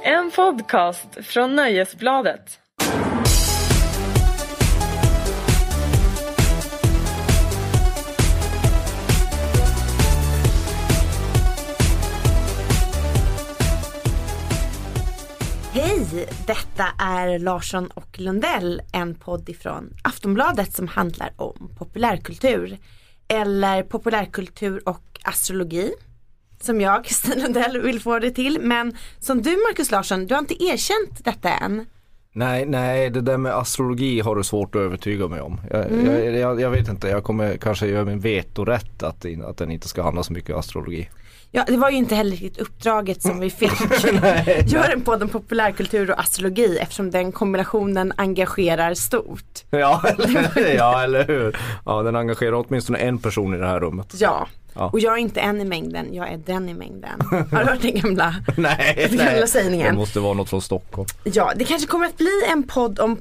En podcast från Nöjesbladet. Hej, detta är Larsson och Lundell, en podd ifrån Aftonbladet som handlar om populärkultur. Eller populärkultur och astrologi, som jag, Kristin Lundell, vill få det till. Men som du, Marcus Larsson, du har inte erkänt detta än. Nej, det där med astrologi har du svårt att övertyga mig om. Jag vet inte, jag kommer kanske göra min vetorätt att den inte ska handla så mycket om astrologi. Ja, det var ju inte heller riktigt uppdraget som vi fick göra en podd om populärkultur och astrologi, eftersom den kombinationen engagerar stort. Ja, eller hur? Ja, den engagerar åtminstone en person i det här rummet. Ja. Och jag är inte en i mängden, jag är den i mängden. Har du hört den gamla, gamla sägningen? Det måste vara något från Stockholm. Ja, det kanske kommer att bli en podd om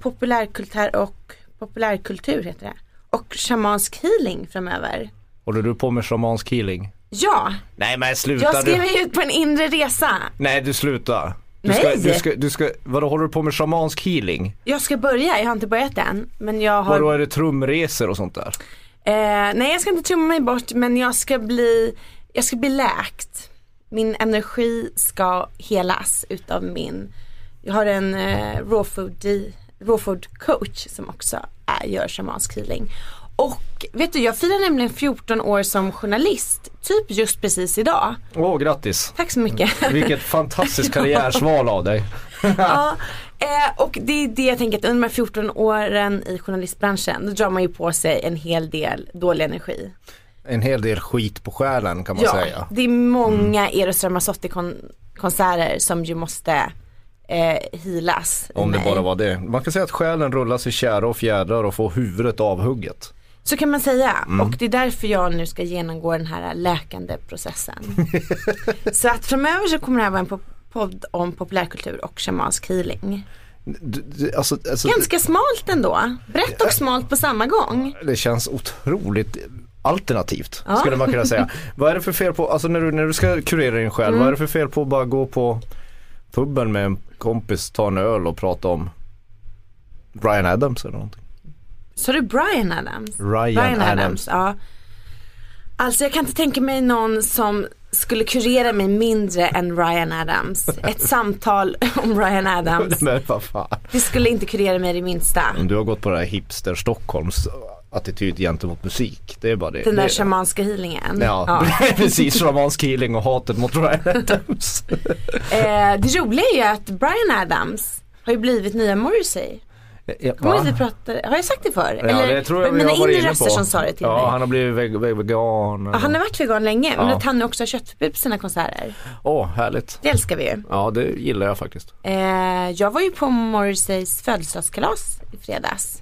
populärkultur heter det. Och shamansk healing framöver. Håller du på med shamansk healing? Ja. Nej, men sluta. Jag ska mig ut på en inre resa. Nej, du slutar. Du ska, vadå, håller du på med shamansk healing? Jag ska börja, jag har inte börjat än. Men jag har... Vadå, är det trumresor och sånt där? Nej, jag ska inte trumma mig bort, men jag ska bli läkt. Min energi ska helas utav jag har en raw food coach som också gör shamansk healing. Och vet du, jag firar nämligen 14 år som journalist, typ just precis idag. Grattis. Tack så mycket. Vilket fantastiskt karriärsval av dig. Ja, och det är det jag tänker, att under de här 14 åren i journalistbranschen, då drar man ju på sig en hel del dålig energi. En hel del skit på själen, kan man säga. Ja, det är många Eros Ramazzotti-konserter som ju måste healas. Om det bara var det. Man kan säga att själen rullas i kära och fjädrar och får huvudet avhugget. Så kan man säga. Och det är därför jag nu ska genomgå den här läkande processen. Så att framöver så kommer det här vara en podd om populärkultur och shamansk healing. Alltså, ganska smalt ändå. Brett och smalt på samma gång. Det känns otroligt alternativt, skulle man kunna säga. Vad är det för fel på, alltså när du ska kurera din själ, vad är det för fel på att bara gå på puben med en kompis, ta en öl och prata om Bryan Adams eller någonting? Så det är Bryan Adams? Bryan Adams, ja. Alltså jag kan inte tänka mig någon som skulle kurera mig mindre än Bryan Adams. Ett samtal om Bryan Adams. Men vad fan? Det skulle inte kurera mig det minsta. Om du har gått på det här hipster Stockholms attityd gentemot musik, det är bara det. Den där shamanska healingen. Ja. Precis, shamansk healing och hatet mot Bryan Adams. Det roliga är ju att Bryan Adams har ju blivit nya Morrissey. Har jag sagt det för? Ja, eller det tror jag mina inre röster som sa det till mig. Ja, han har blivit vegan. Ja, han har varit vegan länge, men att han också har köttförbud på sina konserter. Härligt. Det älskar vi ju. Ja, det gillar jag faktiskt. Jag var ju på Morrisseys födelsedagskalas i fredags.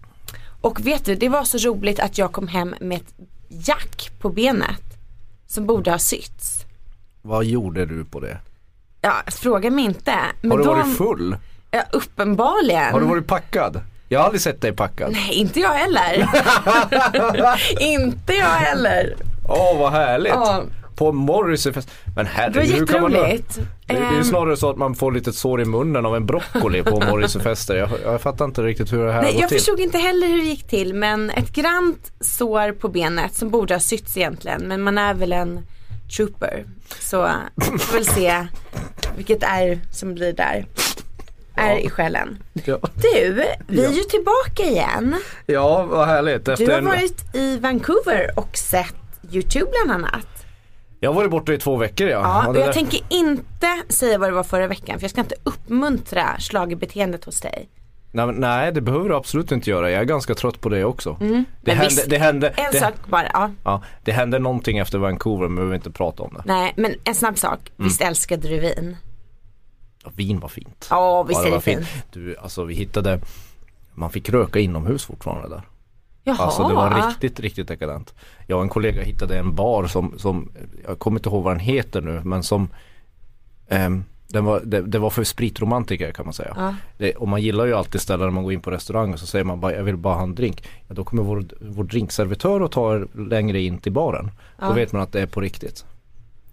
Och vet du, det var så roligt att jag kom hem med ett jack på benet som borde ha sytts. Vad gjorde du på det? Ja, fråga mig inte. Men har du varit full? Ja, uppenbarligen. Har du varit packad? Jag har aldrig sett dig packad. Nej, inte jag heller. Inte jag heller. Vad härligt. På Morrissey-fest. Men herregud, hur kan man då? Det är ju snarare så att man får lite sår i munnen av en broccoli på Morrissey-fester. Jag fattar inte riktigt hur det här går till. Jag förstod inte heller hur det gick till, men ett grant sår på benet som borde ha sytts egentligen, men man är väl en trooper. Så vi får väl se vilket är som blir där. Är i själen. Ja. Du, vi är ju tillbaka igen. Ja, vad härligt. Du har varit i Vancouver och sett YouTube bland annat. Jag har varit borta i 2 veckor, ja. Och jag tänker inte säga vad det var förra veckan, för jag ska inte uppmuntra schlagerbeteendet hos dig. Nej, det behöver du absolut inte göra. Jag är ganska trött på det också. Det hände någonting efter Vancouver, men vi behöver inte prata om det. Nej, men en snabb sak. Visst älskade du vin? Ja, vin var fint. Ja, visst är det fint. Du, alltså vi hittade, man fick röka inomhus fortfarande där. Jaha. Alltså det var riktigt dekadent. Jag och en kollega hittade en bar som jag kommer inte ihåg vad den heter nu, men som det var för spritromantiker, kan man säga. Och man gillar ju alltid ställen när man går in på restaurang och så säger man bara, jag vill bara ha en drink. Ja, då kommer vår drinkservitör och tar längre in till baren. Då vet man att det är på riktigt.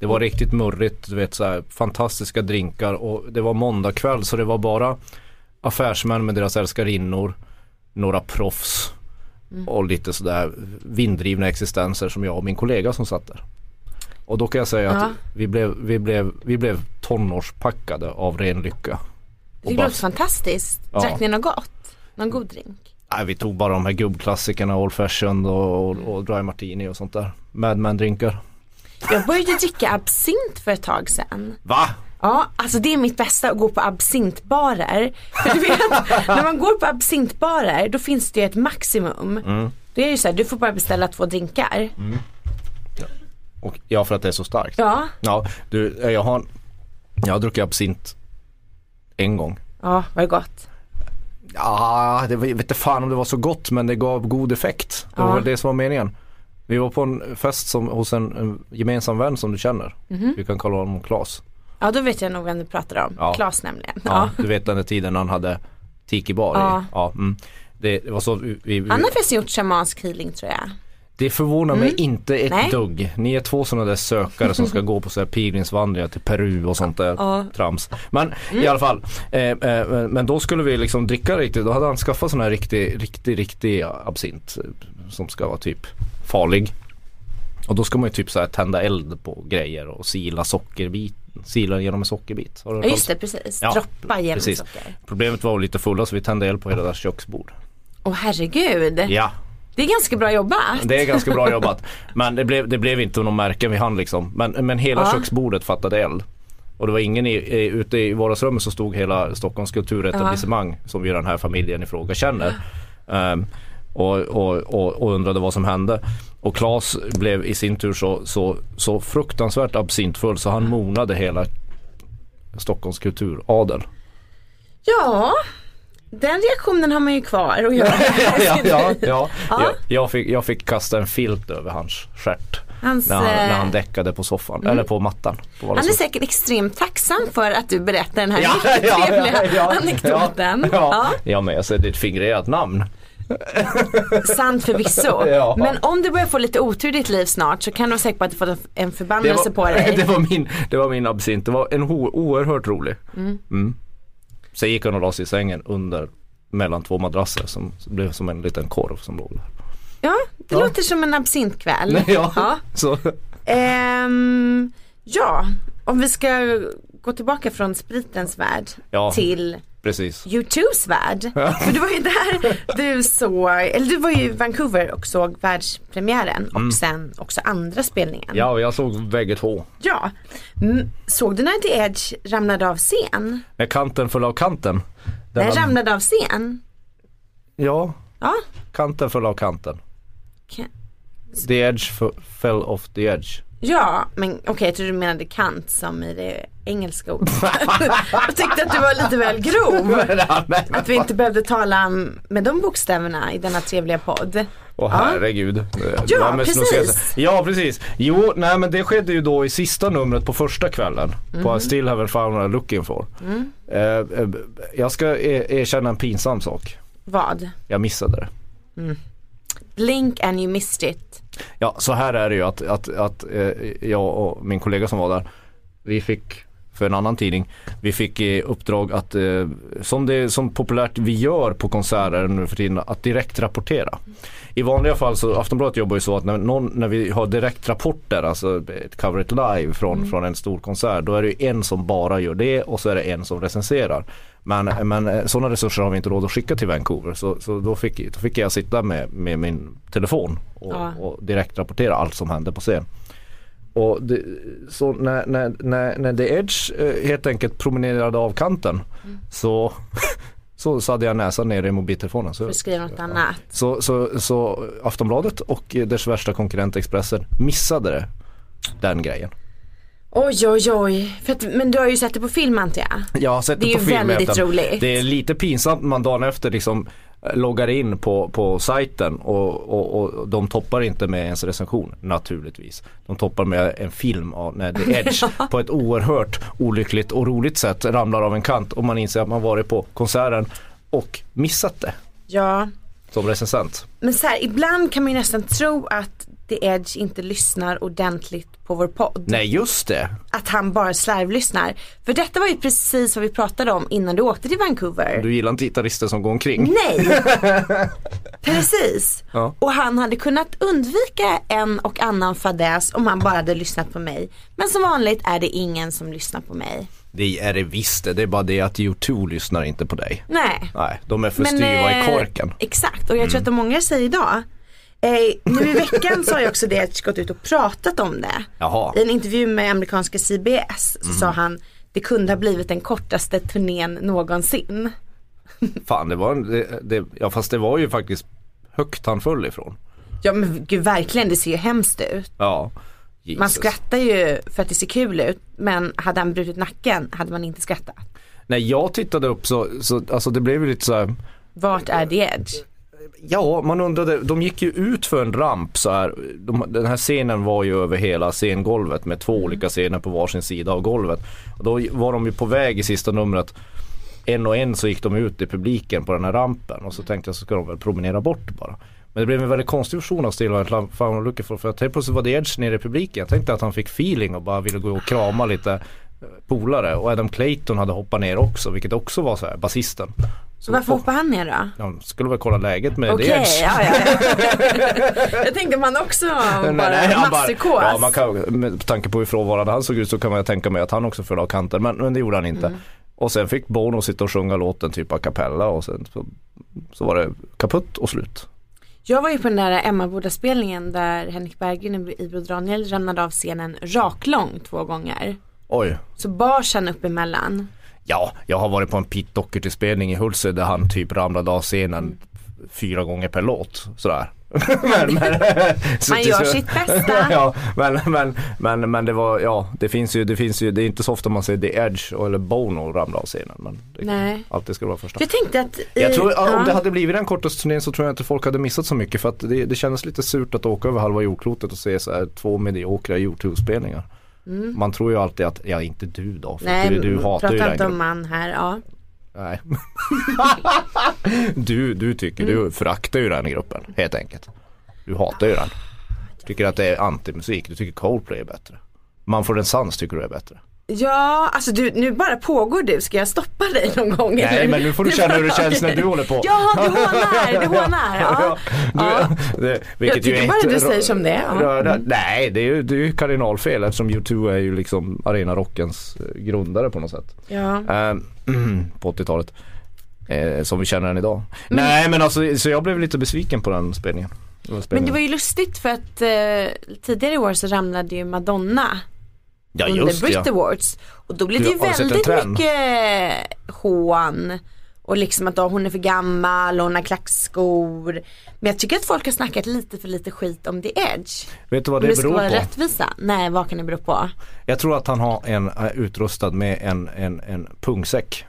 Det var riktigt murrigt, du vet, så här, fantastiska drinkar, och det var måndag kväll, så det var bara affärsmän med deras älskarinnor, några proffs och lite sådär vinddrivna existenser som jag och min kollega som satt där. Och då kan jag säga att vi blev tonårspackade av ren lycka. Det låter fantastiskt. Drack ni något gott? Någon god drink? Nej, vi tog bara de här gubbklassikerna, Old Fashioned och Dry Martini och sånt där. Madman-drinkar. Jag började dricka absint för ett tag sedan. Va? Ja, alltså det är mitt bästa att gå på absintbarer. För du vet, när man går på absintbarer då finns det ju ett maximum. Det är ju så här, du får bara beställa 2 drinkar. Och för att det är så starkt. Ja. Du, jag har druckit absint en gång. Ja, var det gott? Ja, jag vet inte fan om det var så gott, men det gav god effekt. Det var väl det som var meningen. Vi var på en fest hos en gemensam vän som du känner. Vi kan kalla honom Claes. Ja, då vet jag nog vem du pratar om. Ja. Claes nämligen. Ja, du vet den tiden han hade tiki-bar. Det var så han har förresten gjort shamansk healing, tror jag. Det förvånar mig inte ett dugg. Ni är 2 sådana där sökare som ska gå på så här pilgrimsvandringar till Peru och sånt där trams. Men i alla fall, men då skulle vi liksom dricka riktigt. Då hade han skaffat sån här riktig absint som ska vara typ farlig. Och då ska man ju typ så här tända eld på grejer och sila genom en sockerbit. Ja, just det, precis. Droppa genom socker. Problemet var lite fulla, så vi tände eld på hela där köksbord. Åh herregud. Ja. Det är ganska bra jobbat. Det är ganska bra jobbat. Men det blev inte någon märken vid hand liksom. Men hela köksbordet fattade eld. Och det var ingen ute i vardagsrummet, så stod hela Stockholms kulturetablissemang som vi den här familjen i fråga känner. Och undrade vad som hände. Och Claes blev i sin tur så fruktansvärt absintfull, så han monade hela Stockholms kulturadel. Ja, den reaktionen har man ju kvar och jag fick kasta en filt över hans stjärt när han däckade på soffan eller på mattan. Han är säkert extremt tacksam för att du berättar den här trevliga anekdoten. Ja, men jag säger, det är ett figurerat namn. Sant förvisso. Men om du börjar få lite otur i ditt liv snart, så kan du vara säker på att du får en förbannelse på dig. Det var min absint. Det var en oerhört rolig. Så gick han och la sig i sängen mellan 2 madrasser som blev som en liten korv som låg där. Ja, det låter som en absintkväll. Så. Om vi ska gå tillbaka från spritens värld till YouTubes värld. För du var ju där, du var ju i Vancouver och såg världspremiären och sen också andra spelningen. Ja, jag såg bägge 2. Ja. Såg du när The Edge ramlade av scen? När kanten föll av kanten. Den ramlade av scen? Ja. Kanten föll av kanten. The Edge fell off the edge. Ja, men okej, jag tror du menade kant som i det engelska ordet. Jag tyckte att du var lite väl grov. Att vi inte behövde tala med de bokstäverna i denna trevliga podd. Herregud. Ja, precis. Ja, precis. Jo, nej, men det skedde ju då i sista numret på första kvällen. På I Still Haven't Found What I'm Looking For. Jag ska erkänna en pinsam sak. Vad? Jag missade det. Blink and you missed it. Ja, så här är det ju att jag och min kollega som var där, vi fick för en annan tidning, vi fick i uppdrag att som populärt vi gör på konserter nu för tiden, att direkt rapportera. I vanliga fall så Aftonbladet jobbar ju så att när vi har direkt rapporter, alltså ett cover it live från en stor konsert, då är det ju en som bara gör det och så är det en som recenserar. Men sådana resurser har vi inte råd att skicka till Vancouver, så då fick jag sitta med min telefon och direkt rapportera allt som hände på scen. Och så när The Edge helt enkelt promenerade av kanten så hade jag näsan nere i mobiltelefonen. Så skriva något annat. Så Aftonbladet och dess värsta konkurrent Expressen missade den grejen. Oj. Men du har ju sett det på film, antar jag. Jag har sett det på film. Det är ju väldigt roligt. Det är lite pinsamt man dagen efter liksom loggar in på sajten och de toppar inte med ens recension, naturligtvis. De toppar med en film av när The Edge på ett oerhört olyckligt och roligt sätt ramlar av en kant och man inser att man varit på konserten och missat det. Ja. Som recensent. Men så här, ibland kan man ju nästan tro att The Edge inte lyssnar ordentligt på vår podd. Nej, just det. Att han bara slarvlyssnar. För detta var ju precis vad vi pratade om innan du åkte till Vancouver. Du gillar inte gitarrister som går omkring. Nej, precis. Ja. Och han hade kunnat undvika en och annan fadäs om han bara hade lyssnat på mig. Men som vanligt är det ingen som lyssnar på mig. Det är det visst. Det är bara det att U2 lyssnar inte på dig. Nej, de är för styva i korken. Exakt, och jag tror att de många säger idag. Nu i veckan så har jag också gått ut och pratat om det. Jaha. I en intervju med amerikanska CBS så sa han det kunde ha blivit den kortaste turnén någonsin. Fan, fast det var ju faktiskt högt han föll ifrån. Ja men gud, verkligen, det ser ju hemskt ut. Ja. Jesus. Man skrattar ju för att det ser kul ut, men hade han brutit nacken hade man inte skrattat. Nej, jag tittade upp så alltså det blev ju lite så här. Vart är The Edge? Ja, man undrade, de gick ju ut för en ramp så här. Den här scenen var ju över hela scengolvet med 2 olika scener på varsin sida av golvet. Och då var de ju på väg i sista numret. En och en så gick de ut i publiken på den här rampen och så tänkte jag så ska de väl promenera bort bara. Men det blev en väldigt konstig version av Still Fan Looking For, för att helt plötsligt var det Edge nere i publiken. Jag tänkte att han fick feeling och bara ville gå och krama lite polare. Och Adam Clayton hade hoppat ner också, vilket också var så här, basisten. Så varför hoppar han ner då? Ja, skulle väl kolla läget med The Edge. Ja. Jag tänkte man också masspsykos. Ja, man kan, med tanke på hur frånvarande han såg ut så kan man tänka mig att han också föll av kanten. Men det gjorde han inte. Och sen fick Bono sitta och sjunga låten typ a cappella och sen så var det kaputt och slut. Jag var ju på den där Emmaboda-spelningen där Henrik Berggren i Bror Daniel ramlade av scenen raklång 2 gånger. Oj. Så bars han upp emellan. Ja, jag har varit på en Pete Doherty-spelning i Hultsfred där han typ ramlade av scenen 4 gånger per låt. Sådär. Man gör sitt bästa. Ja, men det var, ja, det finns ju, det är inte så ofta man ser The Edge eller Bono ramla av scenen, men Nej. Alltid ska vara första. Jag tänkte att jag tror, om det hade blivit den kortaste turnén så tror jag inte folk hade missat så mycket, för att det kändes lite surt att åka över halva jordklotet och se så här 2 mediokra YouTube-spelningar. Man tror ju alltid att, ja, inte du då, för nej, du hatar ju den inte om man här, ja. Nej. du tycker, du föraktar ju den gruppen, helt enkelt. Du hatar ju den. Du tycker att det är antimusik. Du tycker Coldplay är bättre. Man får en sans tycker du är bättre. Ja, alltså nu bara pågår du. Ska jag stoppa dig någon gång? Nej, eller? Men nu får du känna hur det känns när du håller på. Ja, du hånar. Ja. Vilket jag tycker bara du säger som det. Ja. Nej, det är ju kardinalfel, eftersom U2 är ju liksom arena rockens grundare på något sätt. Ja. På 80-talet. Som vi känner den idag. Nej, men alltså, så jag blev lite besviken på den spelningen. Men det var ju lustigt för att tidigare i år så ramlade ju Madonna under Brit Awards. Och då blev det ju väldigt mycket hån. Och liksom att hon är för gammal och hon har klackskor. Men jag tycker att folk har snackat lite för lite skit om The Edge. Vet du vad det beror på? Om det ska vara rättvisa. Nej, vad kan det bero på? Jag tror att han har utrustad med en pungsäck.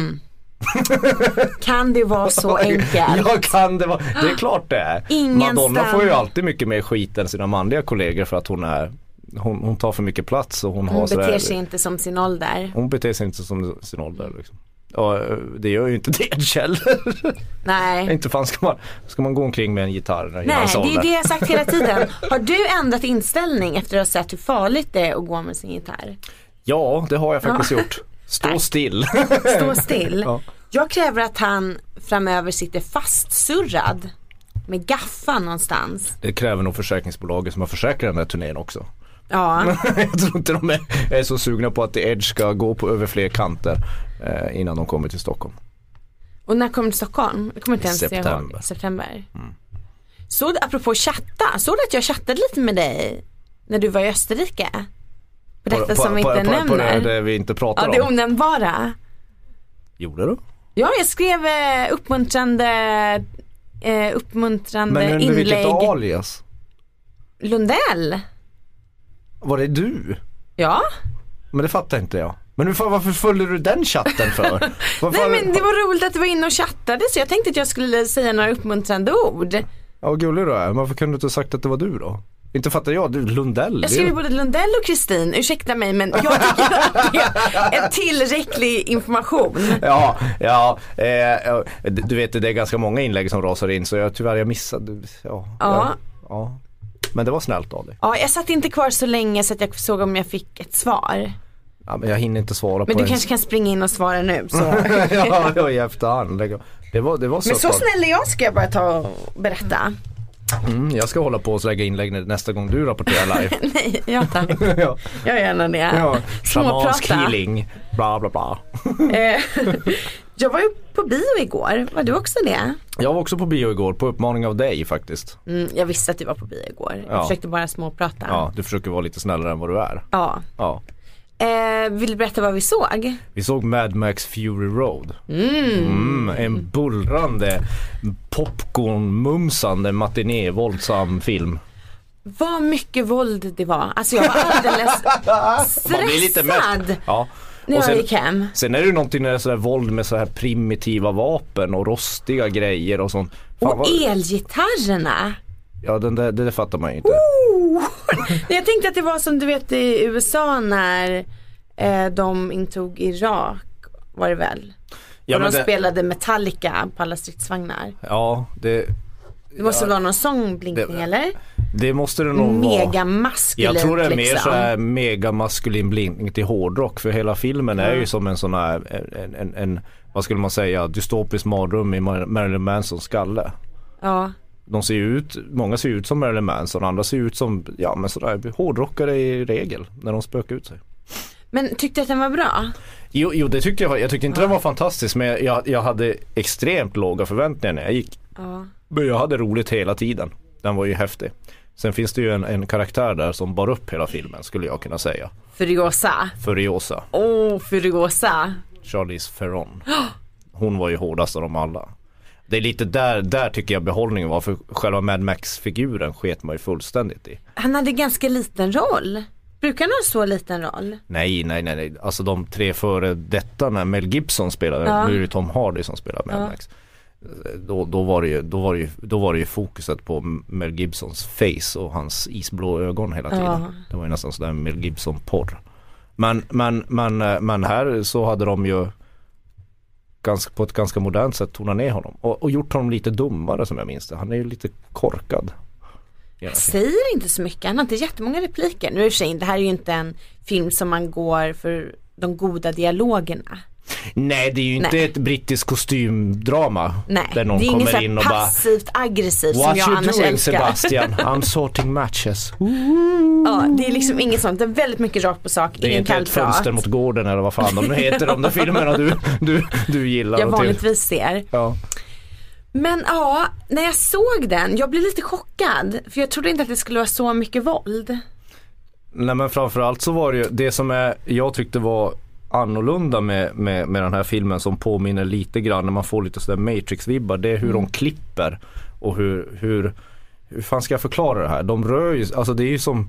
Kan det vara så enkelt? Ja, kan det vara. Det är klart det är. Madonna får ju alltid mycket mer skit än sina manliga kollegor för att hon tar för mycket plats och hon beter sig inte som sin ålder. Hon beter sig inte som sin ålder liksom. Och det gör ju inte det heller. Nej. Inte fan ska man gå omkring med en gitarr när nej, det är det jag sagt hela tiden. Har du ändrat inställning efter att ha sett hur farligt det är att gå med sin gitarr? Ja, det har jag faktiskt gjort. Stå still. Stå still. Ja. Jag kräver att han framöver sitter fastsurrad med gaffan någonstans. Det kräver nog försäkringsbolaget som har försäkrat den här turnén också. Ja. Jag tror inte de är så sugna på att The Edge ska gå på över fler kanter innan de kommer till Stockholm. Och när kommer till Stockholm? Jag kommer inte ens September. September. Så apropå chatta, såg du att jag chattade lite med dig när du var i Österrike? På detta som vi inte nämner. På det vi inte pratar om. Ja, det onämnbara. Gjorde du? Ja, jag skrev uppmuntrande men under inlägg. vilket alias? Lundell. Var det du? Ja. Men det fattar inte jag. Men varför följde du den chatten för? Nej, men det var roligt att du var inne och chattade, så jag tänkte att jag skulle säga några uppmuntrande ord. Ja, gullig då är. Varför kunde du inte sagt att det var du då? Inte fattar jag, du Lundell. Jag skrev både Lundell och Kristin, ursäkta mig, men jag tycker att det är en tillräcklig information. Ja, du vet det är ganska många inlägg som rasar in, så jag missade. Ja. Men det var snällt av dig. Ja, jag satt inte kvar så länge så att jag såg om jag fick ett svar. Ja, men jag hinner inte svara men på du kanske kan springa in och svara nu. Så. Ja, i efterhand. Det var men så snäll är jag, ska jag bara ta och berätta. Jag ska hålla på och lägga inlägg nästa gång du rapporterar live. Nej, ja tack. Ja. Jag gärna det. Ja, shamansk Småprata. healing, bla bla bla. Jag var ju på bio igår. Var du också det? Jag var också på bio igår, på uppmaning av dig faktiskt. Jag visste att du var på bio igår. Jag försökte bara småprata. Ja, du försöker vara lite snällare än vad du är. Ja. Vill du berätta vad vi såg? Vi såg Mad Max Fury Road. En bullrande, popcorn-mumsande, matiné-våldsam film. Vad mycket våld det var. Alltså jag var alldeles stressad. Man blir lite mätt. Ja. När Och jag gick hem. Sen är det ju någonting när det är sådär våld med så här primitiva vapen och rostiga grejer och sånt. Fan, och elgitarrerna. Ja, det fattar man ju inte. Jag tänkte att det var som du vet i USA när de intog Irak, var det väl? Ja, och de det spelade Metallica på alla stridsvagnar. Ja, det måste vara någon sångblinkning eller? Det måste det nog vara. Megamaskulin. Jag tror det är mer liksom. så här megamaskulin blinkning till hårdrock, för hela filmen är ju som en sån här en vad skulle man säga, dystopisk mardröm i Marilyn Mansons skalle. Ja. De ser ju ut, många ser ut som Marilyn Manson, andra ser ut som men sådär hårdrockare i regel när de spökar ut sig. Men tyckte du att den var bra? Jo, det tyckte jag. Jag tyckte inte den var fantastisk, men jag hade extremt låga förväntningar när jag gick. Ja. Men jag hade roligt hela tiden. Den var ju häftig. Sen finns det ju en karaktär där som bar upp hela filmen, skulle jag kunna säga. Furiosa. Furiosa. Charlize Theron. Hon var ju hårdast av dem alla. Det är lite där tycker jag behållningen var, för själva Mad Max-figuren sket man ju fullständigt i. Han hade ganska liten roll. Brukar han ha så liten roll? Nej. Alltså de 3 före detta när Mel Gibson spelade, nu är det Tom Hardy som spelar Mad Max. Då var det ju fokuset på Mel Gibsons face och hans isblå ögon hela tiden. Det var ju nästan sådär Mel Gibson-porr. Men här så hade de ju på ett ganska modernt sätt tonat ner honom och gjort honom lite dummare, som jag minns det. Han är ju lite korkad. Han säger inte så mycket, han har inte jättemånga repliker. Nu är det för sig, det här är ju inte en film som man går för de goda dialogerna. Nej, det är ju inte ett brittiskt kostymdrama. Nej, där någon det är ingen kommer in och bara passivt aggressivt som jag annars doing, älskar. Sebastian? I'm sorting matches. Ja, det är liksom inget sånt. Det är väldigt mycket rakt på sak. Det är inte ett fönster mot gården eller vad fan de heter, de där filmerna du gillar. Jag vanligtvis ser. Ja. Men ja, när jag såg den, jag blev lite chockad. För jag trodde inte att det skulle vara så mycket våld. Nej, men framförallt så var det ju det som jag tyckte var annorlunda med den här filmen, som påminner lite grann när man får lite sådär Matrix-vibbar, det är hur de klipper och hur fan ska jag förklara det här? De rör ju, alltså det är ju som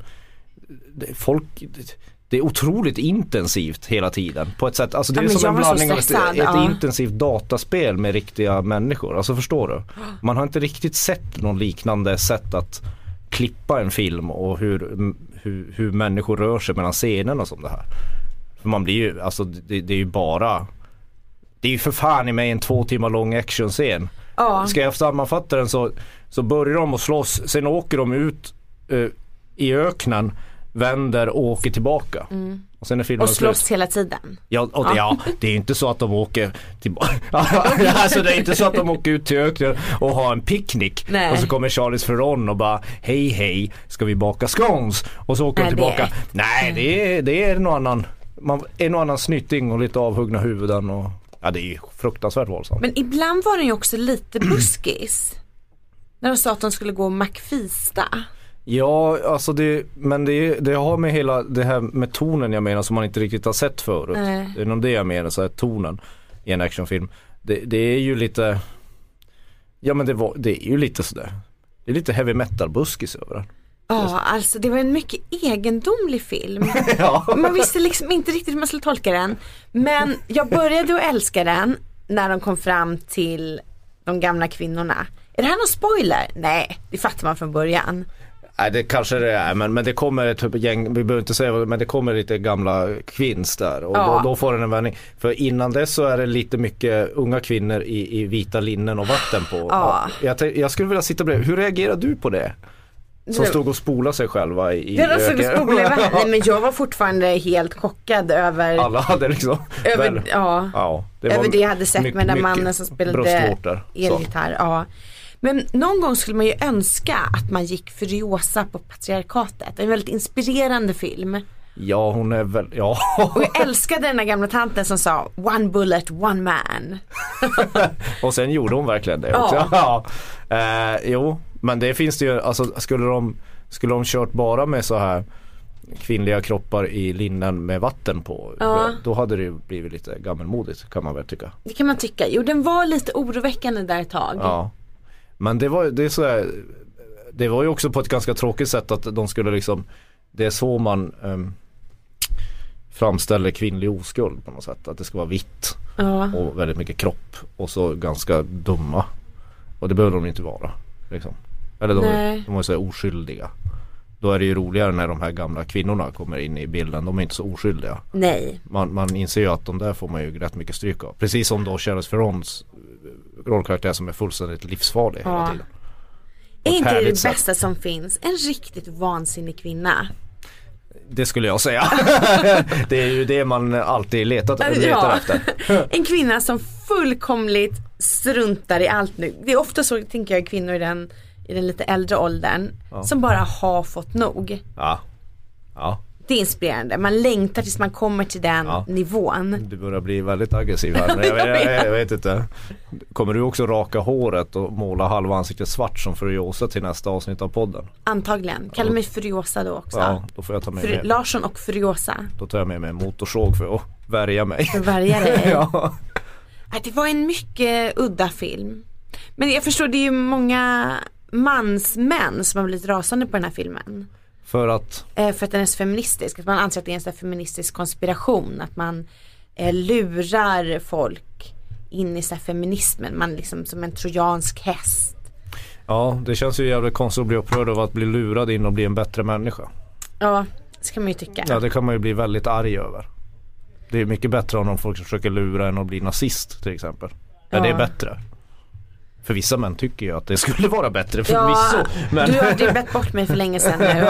det är otroligt intensivt hela tiden på ett sätt, alltså det är som en blandning av ett intensivt dataspel med riktiga människor, alltså förstår du? Man har inte riktigt sett någon liknande sätt att klippa en film och hur människor rör sig mellan scenerna som det här. För man blir ju, alltså det är ju bara, det är ju för fan i mig en 2 timmar lång actionscen. Ska jag sammanfatta den så börjar de att slåss, sen åker de ut i öknen, vänder och åker tillbaka. Och sen är filmen och slåss hela tiden. Ja, det är ju inte så att de åker tillbaka. Alltså det är inte så att de åker ut till öknen och har en picknick. Nej. Och så kommer Charlize Theron och bara hej, ska vi baka scones? Och så åker de tillbaka. Nej, det är en annan snytting och lite avhuggna huvuden och det är ju fruktansvärt våldsamt. Men ibland var den ju också lite buskis. När de sa att de skulle gå och McFeasta. Ja, alltså det har med hela det här med tonen jag menar som man inte riktigt har sett förut. Det är nog det jag menar, så här tonen i en actionfilm. Det är ju lite, ja men det är ju lite sådär. Det är lite heavy metal buskis över den. Ja, alltså det var en mycket egendomlig film. Ja. Man visste liksom inte riktigt hur man skulle tolka den. Men jag började att älska den när de kom fram till de gamla kvinnorna. Är det här någon spoiler? Nej, det fattar man från början. Nej, det kanske det är, men det kommer ett gäng, vi behöver inte säga, men det kommer lite gamla kvinns där och då får den en vändning. För innan dess så är det lite mycket unga kvinnor i vita linnen och vatten på. Ja. Jag skulle vilja sitta bredvid. Hur reagerar du på det? Som stod och spolade sig själva i öken. Nej, men jag var fortfarande helt chockad över alla hade liksom över det jag hade sett med den mannen som spelade elgitarr. Ja. Men någon gång skulle man ju önska att man gick Furiosa på Patriarkatet. En väldigt inspirerande film. Ja, hon är väl, ja. Och jag älskade den där gamla tanten som sa one bullet, one man. Och sen gjorde hon verkligen det också. Ja. Jo, men det finns det ju, alltså skulle de kört bara med så här kvinnliga kroppar i linnen med vatten på, då hade det ju blivit lite gammelmodigt, kan man väl tycka. Det kan man tycka. Jo, den var lite oroväckande där ett tag. Ja. Men det var ju också på ett ganska tråkigt sätt att de skulle liksom, det är så man framställer kvinnlig oskuld på något sätt, att det ska vara vitt och väldigt mycket kropp och så ganska dumma, och det behöver de inte vara liksom. Eller de är så oskyldiga. Då är det ju roligare när de här gamla kvinnorna kommer in i bilden. De är inte så oskyldiga. Nej. Man inser ju att de där får man ju rätt mycket stryk av. Precis som då Charlize Therons rollkaraktär som är fullständigt livsfarlig hela tiden. Är inte det bästa som finns? En riktigt vansinnig kvinna. Det skulle jag säga. Det är ju det man alltid letar efter. En kvinna som fullkomligt struntar i allt nu. Det är ofta så, tänker jag, kvinnor i den lite äldre åldern som bara har fått nog. Ja. Det är inspirerande. Man längtar tills man kommer till den nivån. Du börjar bli väldigt aggressiv här. Men jag vet inte. Kommer du också raka håret och måla halva ansiktet svart som Furiosa till nästa avsnitt av podden? Antagligen. Kalla mig Furiosa då också. Ja, då får jag ta med Larsson och Furiosa. Då tar jag med mig en motorsåg för att värja mig. Värja dig? Ja. Det var en mycket udda film. Men jag förstår, det är ju många mansmän som har blivit rasande på den här filmen. För att den är så feministisk. Att man anser att det är en sån här feministisk konspiration. Att man lurar folk in i så här feminismen. Man liksom som en trojansk häst. Ja, det känns ju jävligt konstigt att bli upprörd av att bli lurad in och bli en bättre människa. Ja, det kan man ju tycka. Ja, det kan man ju bli väldigt arg över. Det är mycket bättre om folk försöker lura än att bli nazist till exempel. Ja, det är bättre. För vissa män tycker ju att det skulle vara bättre förvisso. Men du har dribbat bort mig för länge sedan nu.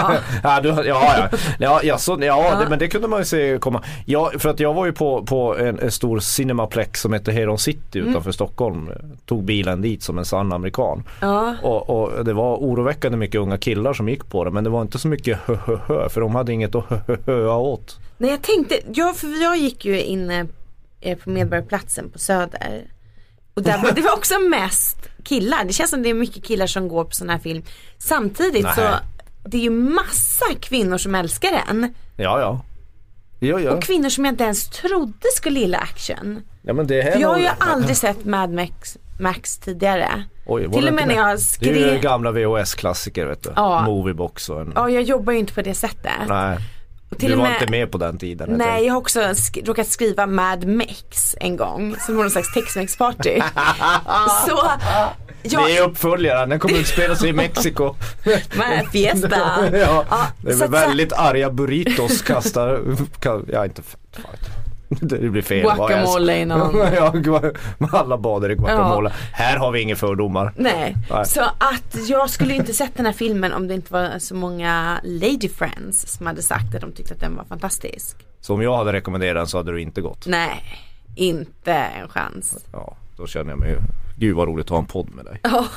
Men det kunde man ju se komma. Ja, för att jag var ju på en stor cinemaplex som heter Heron City utanför Stockholm. Tog bilen dit som en sann amerikan. Ja. Och det var oroväckande mycket unga killar som gick på det, men det var inte så mycket för de hade inget att höa åt. Nej, jag tänkte, för jag gick ju in på Medborgarplatsen på Söder. Och det var också mest killar. Det känns som det är mycket killar som går på sån här film. Samtidigt så det är ju massa kvinnor som älskar den. Ja. Och kvinnor som jag inte ens trodde skulle gilla action. Ja, men det här jag har ju aldrig sett Mad Max tidigare. Till och med när jag skrev... Det är ju gamla VHS-klassiker, vet du. Moviebox och en... Ja, jag jobbar ju inte på det sättet. Nej. Du var inte med på den tiden. Nej, jag har också råkat skriva Mad Mex en gång som var någon slags Tex-Mex-party. Så det är uppföljaren, den kommer att spela sig i Mexiko. Mad Fiesta. Det är väldigt arga burritos kastar. Inte det blir fel. Guacamole i någon. Alla badar i guacamole. Här har vi inga fördomar. Nej. Så att jag skulle inte sett den här filmen om det inte var så många lady friends som hade sagt att de tyckte att den var fantastisk. Så om jag hade rekommenderat den så hade du inte gått? Nej, inte en chans. Ja, då känner jag mig, gud vad roligt att ha en podd med dig.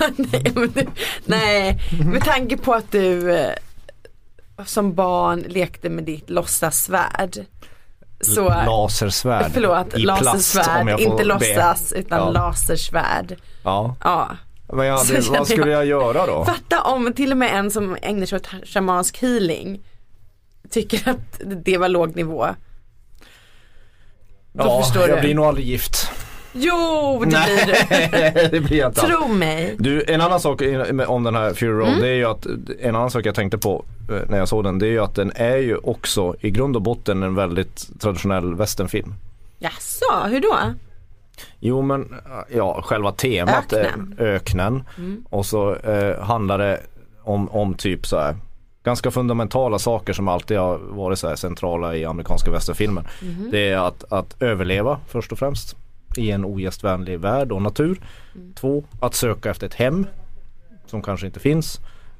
Nej, med tanke på att du som barn lekte med ditt låtsassvärd. Så, lasersvärd. Förlåt, lasersvärd, inte låtsas utan lasersvärd. Ja. Men vad skulle jag göra då? Fatta om till och med en som ägnar sig åt shamansk healing tycker att det var låg nivå. Då förstår jag blir nog aldrig gift. Jo, det blir du. Det blir jag inte. Tro mig. Du, en annan sak om den här Fury Road, det är ju att en annan sak jag tänkte på när jag såg den, det är ju att den är ju också i grund och botten en väldigt traditionell westernfilm. Jaså, hur då? Jo, men själva temat är öknen. Och så handlar det om typ så här ganska fundamentala saker som alltid har varit så här centrala i amerikanska westernfilmer. Det är att överleva först och främst i en ogästvänlig värld och natur. 2, att söka efter ett hem som kanske inte finns.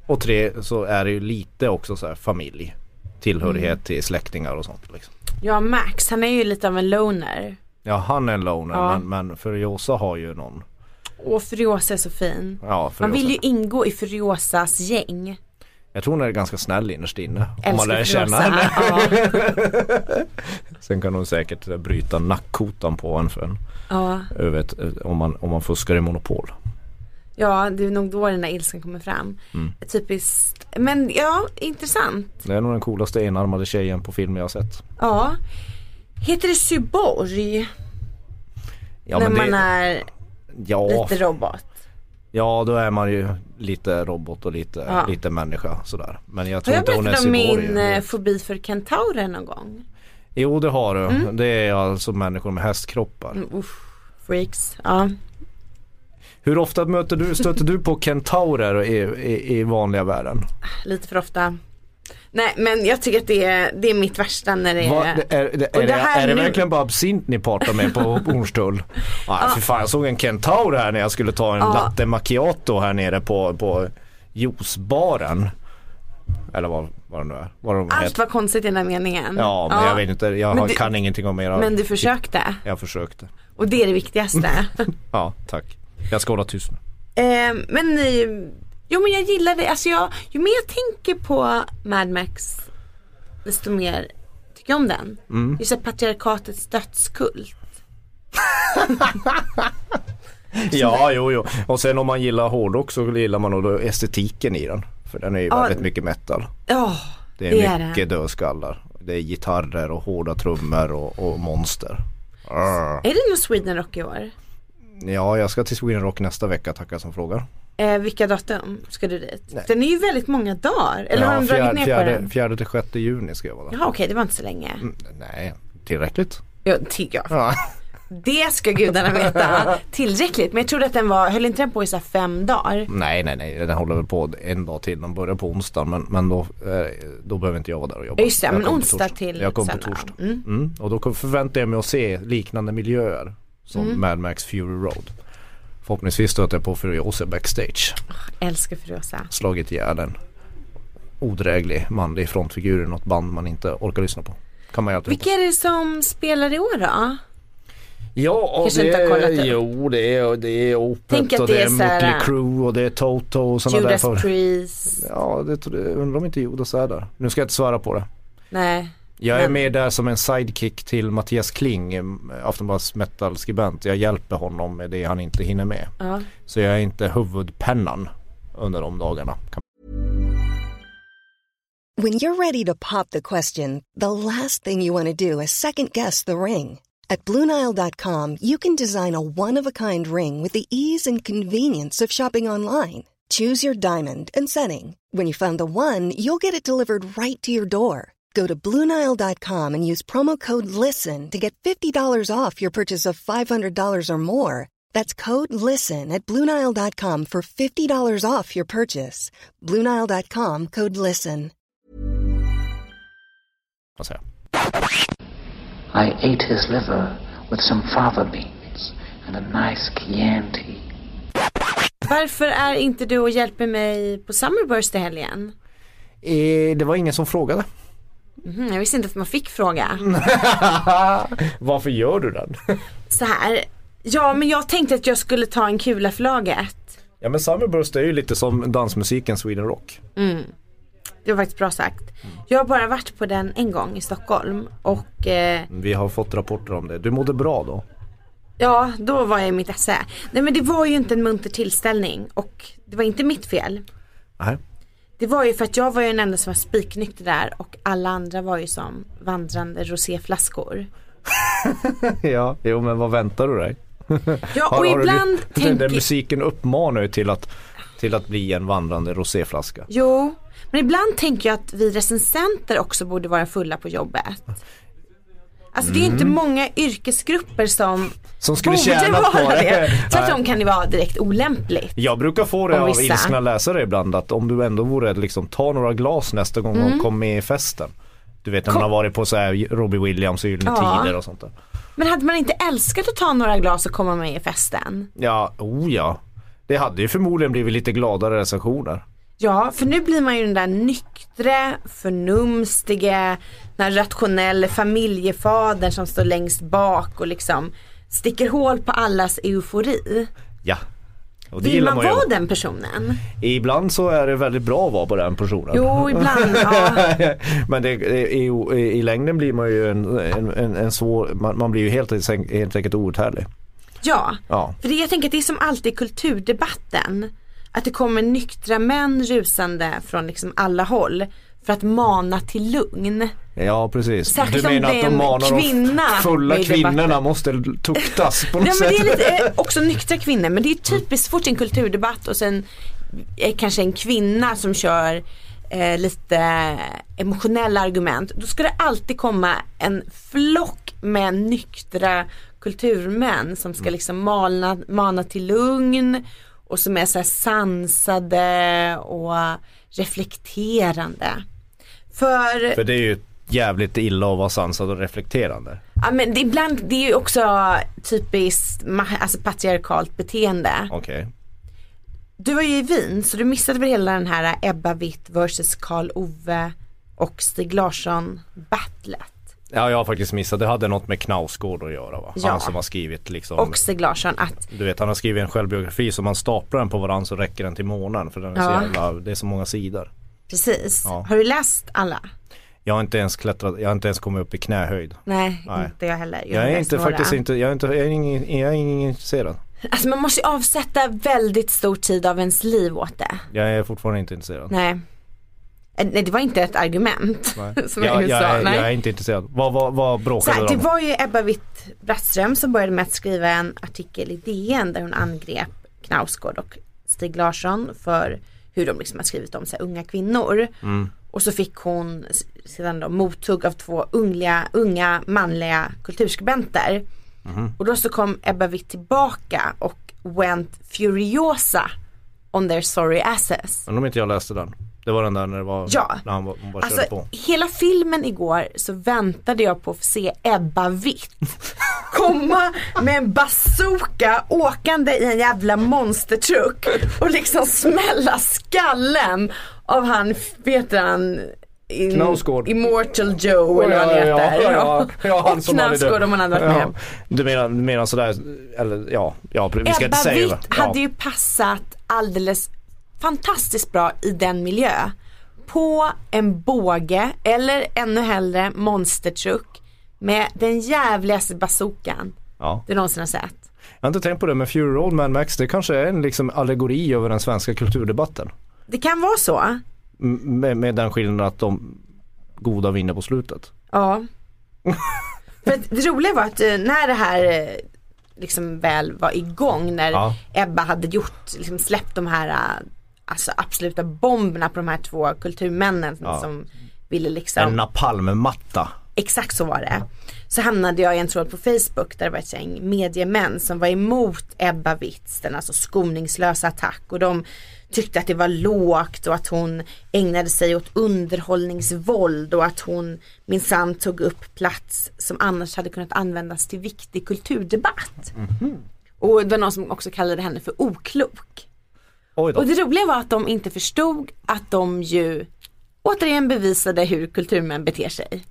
Och 3 så är det ju lite också så här familj. Tillhörighet till släktingar och sånt liksom. Ja, Max, han är ju lite av en loner. Ja, han är en loner, men Furiosa har ju någon. Och Furiosa är så fin. Ja, man vill ju ingå i Furiosas gäng. Jag tror hon är ganska snäll innerst inne. Älskar om man lär känna Furiosa. henne. Sen kan hon säkert bryta nackkotan på en för en. Ja. Om man fuskar i Monopol. Ja, det är nog då den där ilskan kommer fram. Typiskt. Men ja, intressant. Det är nog den coolaste enarmade tjejen på film jag har sett. Ja. Heter det cyborg? Ja, när men man är lite robot. Ja, då är man ju lite robot och lite människa sådär. Men jag tror inte hon är cyborg. Har jag berättat om min fobi för kentaurer någon gång? Jo, det har du. Det är alltså människor med hästkroppar. Freaks, ja. Hur ofta stöter du på kentaurer i vanliga världen? Lite för ofta. Nej, men jag tycker att det är mitt värsta när det är... Är det verkligen bara absint ni partar med på Hornstull? För fan, jag såg en kentaur här när jag skulle ta en latte macchiato här nere på juicebaren. Eller vad det nu är. Allt var konstigt i den här meningen. Ja, men jag vet inte. Kan ingenting om era... Men du försökte. Jag försökte. Och det är det viktigaste. Ja, tack. Jag ska hålla tyst nu. Men jag gillar det. Alltså ju mer jag tänker på Mad Max, desto mer tycker jag om den. Just att patriarkatets dödskult. Ja, jo. Och sen om man gillar hårdrock så gillar man nog estetiken i den. För den är ju väldigt mycket metal. Ja, det är mycket dödskallar. Det är gitarrer och hårda trummor och monster. Är det någon Sweden Rock i år? Ja, jag ska till Sweden Rock nästa vecka, tackar som frågar. Vilka datum ska du dit? Nej. Den är ju väldigt många dagar. Eller har de dragit ner på den? 4-6 juni ska jag vara där. Ja, okej, det var inte så länge. Nej, tillräckligt. Ja, tycker jag. Ja. Det ska gudarna veta. Tillräckligt. Men jag trodde att höll inte den på i så här 5 dagar? Nej. Den håller väl på en dag till. Den börjar på onsdag. Men då behöver inte jag vara där och jobba. Just det, men onsdag till jag kommer på torsdag. Och då förväntar jag mig att se liknande miljöer som Mad Max Fury Road. Förhoppningsvis stöter jag på Furiosa backstage. Älskar Furiosa. Slagit ihjäl en odräglig manlig frontfigur i något band man inte orkar lyssna på. Kan man alltid. Vilka är det som spelar i år då? Ja, det är Opeth och det är Mötley Crüe och det är Toto och sådana Judas där. Priest. Ja, undrar om inte Judas är där. Nu ska jag inte svara på det. Nej. Jag är med där som en sidekick till Mattias Kling, Aftonbladets metal-skribent. Jag hjälper honom med det han inte hinner med. Så jag är inte huvudpennan under de dagarna. When you're ready to pop the question, the last thing you want to do is second guess the ring. At BlueNile.com you can design a one-of-a-kind ring with the ease and convenience of shopping online. Choose your diamond and setting. When you find the one, you'll get it delivered right to your door. Go to BlueNile.com and use promo code LISTEN to get $50 off your purchase of $500 or more. That's code LISTEN at BlueNile.com for $50 off your purchase. BlueNile.com, code LISTEN. Vad säger jag? I ate his liver with some fava beans and a nice Chianti. Varför är inte du och hjälper mig på Summerburst i helgen? Det var ingen som frågade. Jag visste inte att man fick fråga. Varför gör du den? Så här. Ja, men jag tänkte att jag skulle ta en kula för laget. Ja, men Summerburst är ju lite som dansmusiken Sweden Rock. Det var faktiskt bra sagt. Jag har bara varit på den en gång i Stockholm. Och vi har fått rapporter om det. Du mådde bra då? Ja, då var jag i mitt esse. Nej, men det var ju inte en munter tillställning. Och det var inte mitt fel. Nej. Det var ju för att jag var ju den enda som var spiknykter där. Och alla andra var ju som vandrande roséflaskor. Ja, jo, men vad väntar du dig? Ja, och ibland den musiken uppmanar ju till att bli en vandrande roséflaska. Jo, men ibland tänker jag att vi recensenter också borde vara fulla på jobbet. Alltså det är inte många yrkesgrupper som skulle tjäna på det. Tvärtom kan det vara direkt olämpligt. Jag brukar få det av ilskna läsare ibland att om du ändå vore liksom, ta några glas nästa gång de kom med i festen. Du vet när man har varit på så här Robbie Williams och Gyllene Tider och sånt där. Men hade man inte älskat att ta några glas och komma med i festen? Ja, ja. Det hade ju förmodligen blivit lite gladare recensioner. Ja, för nu blir man ju den där nyktre, förnumstige, den rationella familjefadern som står längst bak och liksom sticker hål på allas eufori. Ja. Och det vill man vara den personen? Ibland så är det väldigt bra att vara på den personen. Jo, ibland, ja. Men i längden blir man ju en svår, man blir ju helt enkelt outhärdlig. Ja, ja. För jag tänker att det är som alltid i kulturdebatten. Att det kommer nyktra män rusande från liksom alla håll för att mana till lugn. Ja, precis. Särskilt du menar om det är att de manar kvinna de fulla kvinnorna måste tuktas på något sätt? Men det är lite, också nyktra kvinnor, men det är typiskt fort i en kulturdebatt och sen kanske en kvinna som kör lite emotionella argument. Då ska det alltid komma en flock med nyktra kulturmän som ska liksom mana till lugn och som är så här sansade och reflekterande. För det är ju jävligt illa att vara sansad och reflekterande. Ja, men ibland, det är ju också typiskt alltså patriarkalt beteende. Okej. Du var ju i Wien, så du missade väl hela den här Ebba Witt versus Karl Ove och Stig Larsson battlet. Ja, jag har faktiskt missat. Det hade något med Knausgård att göra, va? Ja. Han som har skrivit liksom... Och Stig Larsson att... Du vet, han har skrivit en självbiografi som man staplar den på varandra så räcker den till månaden. För den är så jävla... Det är så många sidor. Precis. Ja. Har du läst alla? Jag har inte ens kommit upp i knähöjd. Nej. Inte jag heller. Jag är ingen intresserad. Alltså man måste ju avsätta väldigt stor tid av ens liv åt det. Jag är fortfarande inte intresserad. Nej, det var inte ett argument. Som jag är inte intresserad. Vad bråkade de om? Det var ju Ebba Witt-Brattström som började med att skriva en artikel i DN där hon angrep Knausgård och Stig Larsson för hur de liksom har skrivit om så här, unga kvinnor. Och så fick hon sedan då mothugg av 2 unga manliga kulturskribenter. Och då så kom Ebba Witt tillbaka och went furiosa on their sorry asses. Men om inte jag läste den. Det var den där när det var när hon bara alltså, körde på. Hela filmen igår så väntade jag på att få se Ebba Witt komma med en bazooka åkande i en jävla monstertruck och liksom smälla skallen av han, vet han, Knausgård. Immortal Joe eller vad han heter. Ja, han och som Knausgård om han hade varit med. Du menar sådär, eller vi ska inte säga. Ebba Witt hade ju passat alldeles fantastiskt bra i den miljö. På en båge eller ännu hellre monstertruck med den jävligaste bazookan du någonsin har sett. Jag har inte tänkt på det, men Fury Road, Mad Max, det kanske är en liksom allegori över den svenska kulturdebatten. Det kan vara så. Med den skillnaden att de goda vinner på slutet. Ja. För det roliga var att när det här liksom väl var igång, när Ebba hade liksom släppt de här alltså absoluta bomberna på de här 2 kulturmännen som ville liksom... En napalmmatta. Exakt så var det. Så hamnade jag i en tråd på Facebook där det var ett gäng mediemän som var emot Ebba Witts, den alltså skoningslösa attack, och de tyckte att det var lågt och att hon ägnade sig åt underhållningsvåld och att hon minsann tog upp plats som annars hade kunnat användas till viktig kulturdebatt. Och det var någon som också kallade henne för oklok. Och det roliga var att de inte förstod att de ju återigen bevisade hur kulturmän beter sig.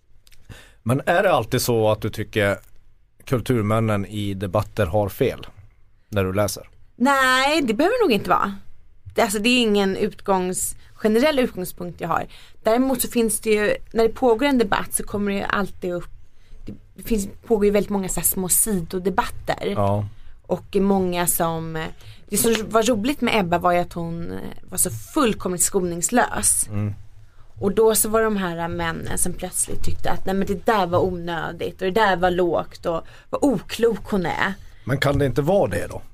Men är det alltid så att du tycker kulturmännen i debatter har fel när du läser? Nej, det behöver nog inte vara. Det är ingen generell utgångspunkt jag har. Däremot så finns det ju, när det pågår en debatt så kommer det ju alltid upp, pågår ju väldigt många så här små sidodebatter. Ja. Och många som, det som var roligt med Ebba var ju att hon var så fullkomligt skoningslös. Och då så var de här männen som plötsligt tyckte att nej, men det där var onödigt och det där var lågt och vad oklok hon är. Men kan det inte vara det då?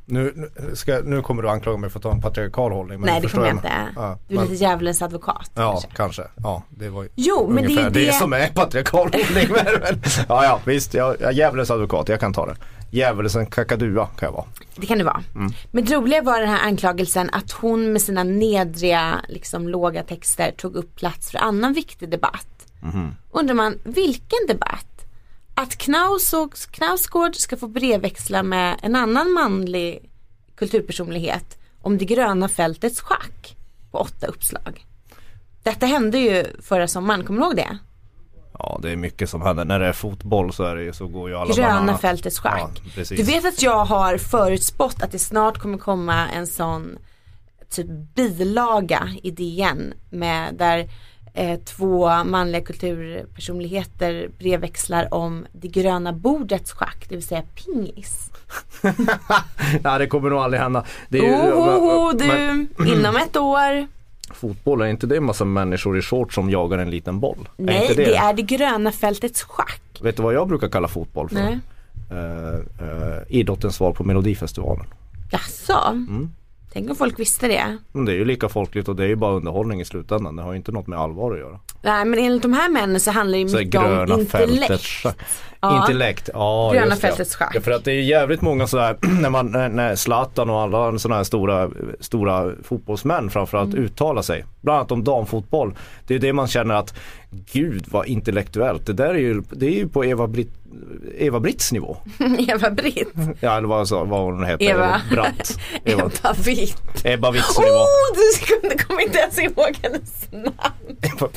Nu kommer du anklaga mig för att ta en patriarkal hållning. Men nej, det kommer jag inte. Du är lite djävulens advokat. Ja, kanske. Ja, det var men det är det som är patriarkal hållning. Ja, visst. Jag är djävulens advokat. Jag kan ta det. Djävulens kakadua kan jag vara. Det kan det vara. Men det roliga var den här anklagelsen att hon med sina nedriga, liksom låga texter tog upp plats för annan viktig debatt. Undrar man, vilken debatt? Att Knausgård ska få brevväxla med en annan manlig kulturpersonlighet om det gröna fältets schack. på 8 uppslag. Detta hände ju förra sommaren, kommer du ihåg det? Ja, det är mycket som händer. När det är fotboll så är det ju, så går ju alla gröna fältets schack. Ja, du vet att jag har förutspått att det snart kommer komma en sån typ bilaga i DN med där 2 manliga kulturpersonligheter brevväxlar om det gröna bordets schack, det vill säga pingis. Ja, det kommer nog aldrig hända. Det är ju, inom ett år. Fotboll, är inte det en massa människor i shorts som jagar en liten boll? Nej, inte det är det gröna fältets schack. Vet du vad jag brukar kalla fotboll för? Nej. Idrottens svar på Melodifestivalen. Jaså? Tänk om folk visste det. Men det är ju lika folkligt och det är ju bara underhållning i slutändan. Det har ju inte något med allvar att göra. Nej, men enligt de här männen så handlar det ju mycket om intellekt. Intellekt, ja, gröna fältets schack. Ja, för att det är jävligt många sådär när Zlatan och alla sådana här stora fotbollsmän framförallt uttalar sig, bland annat om damfotboll. Det är det man känner att gud vad intellektuellt. Det är ju på Eva Britts nivå. Eva Britt? Ja, eller vad hon heter. Eva Bratt. Eva Britts nivå. Du kommer inte ens ihåg hennes namn.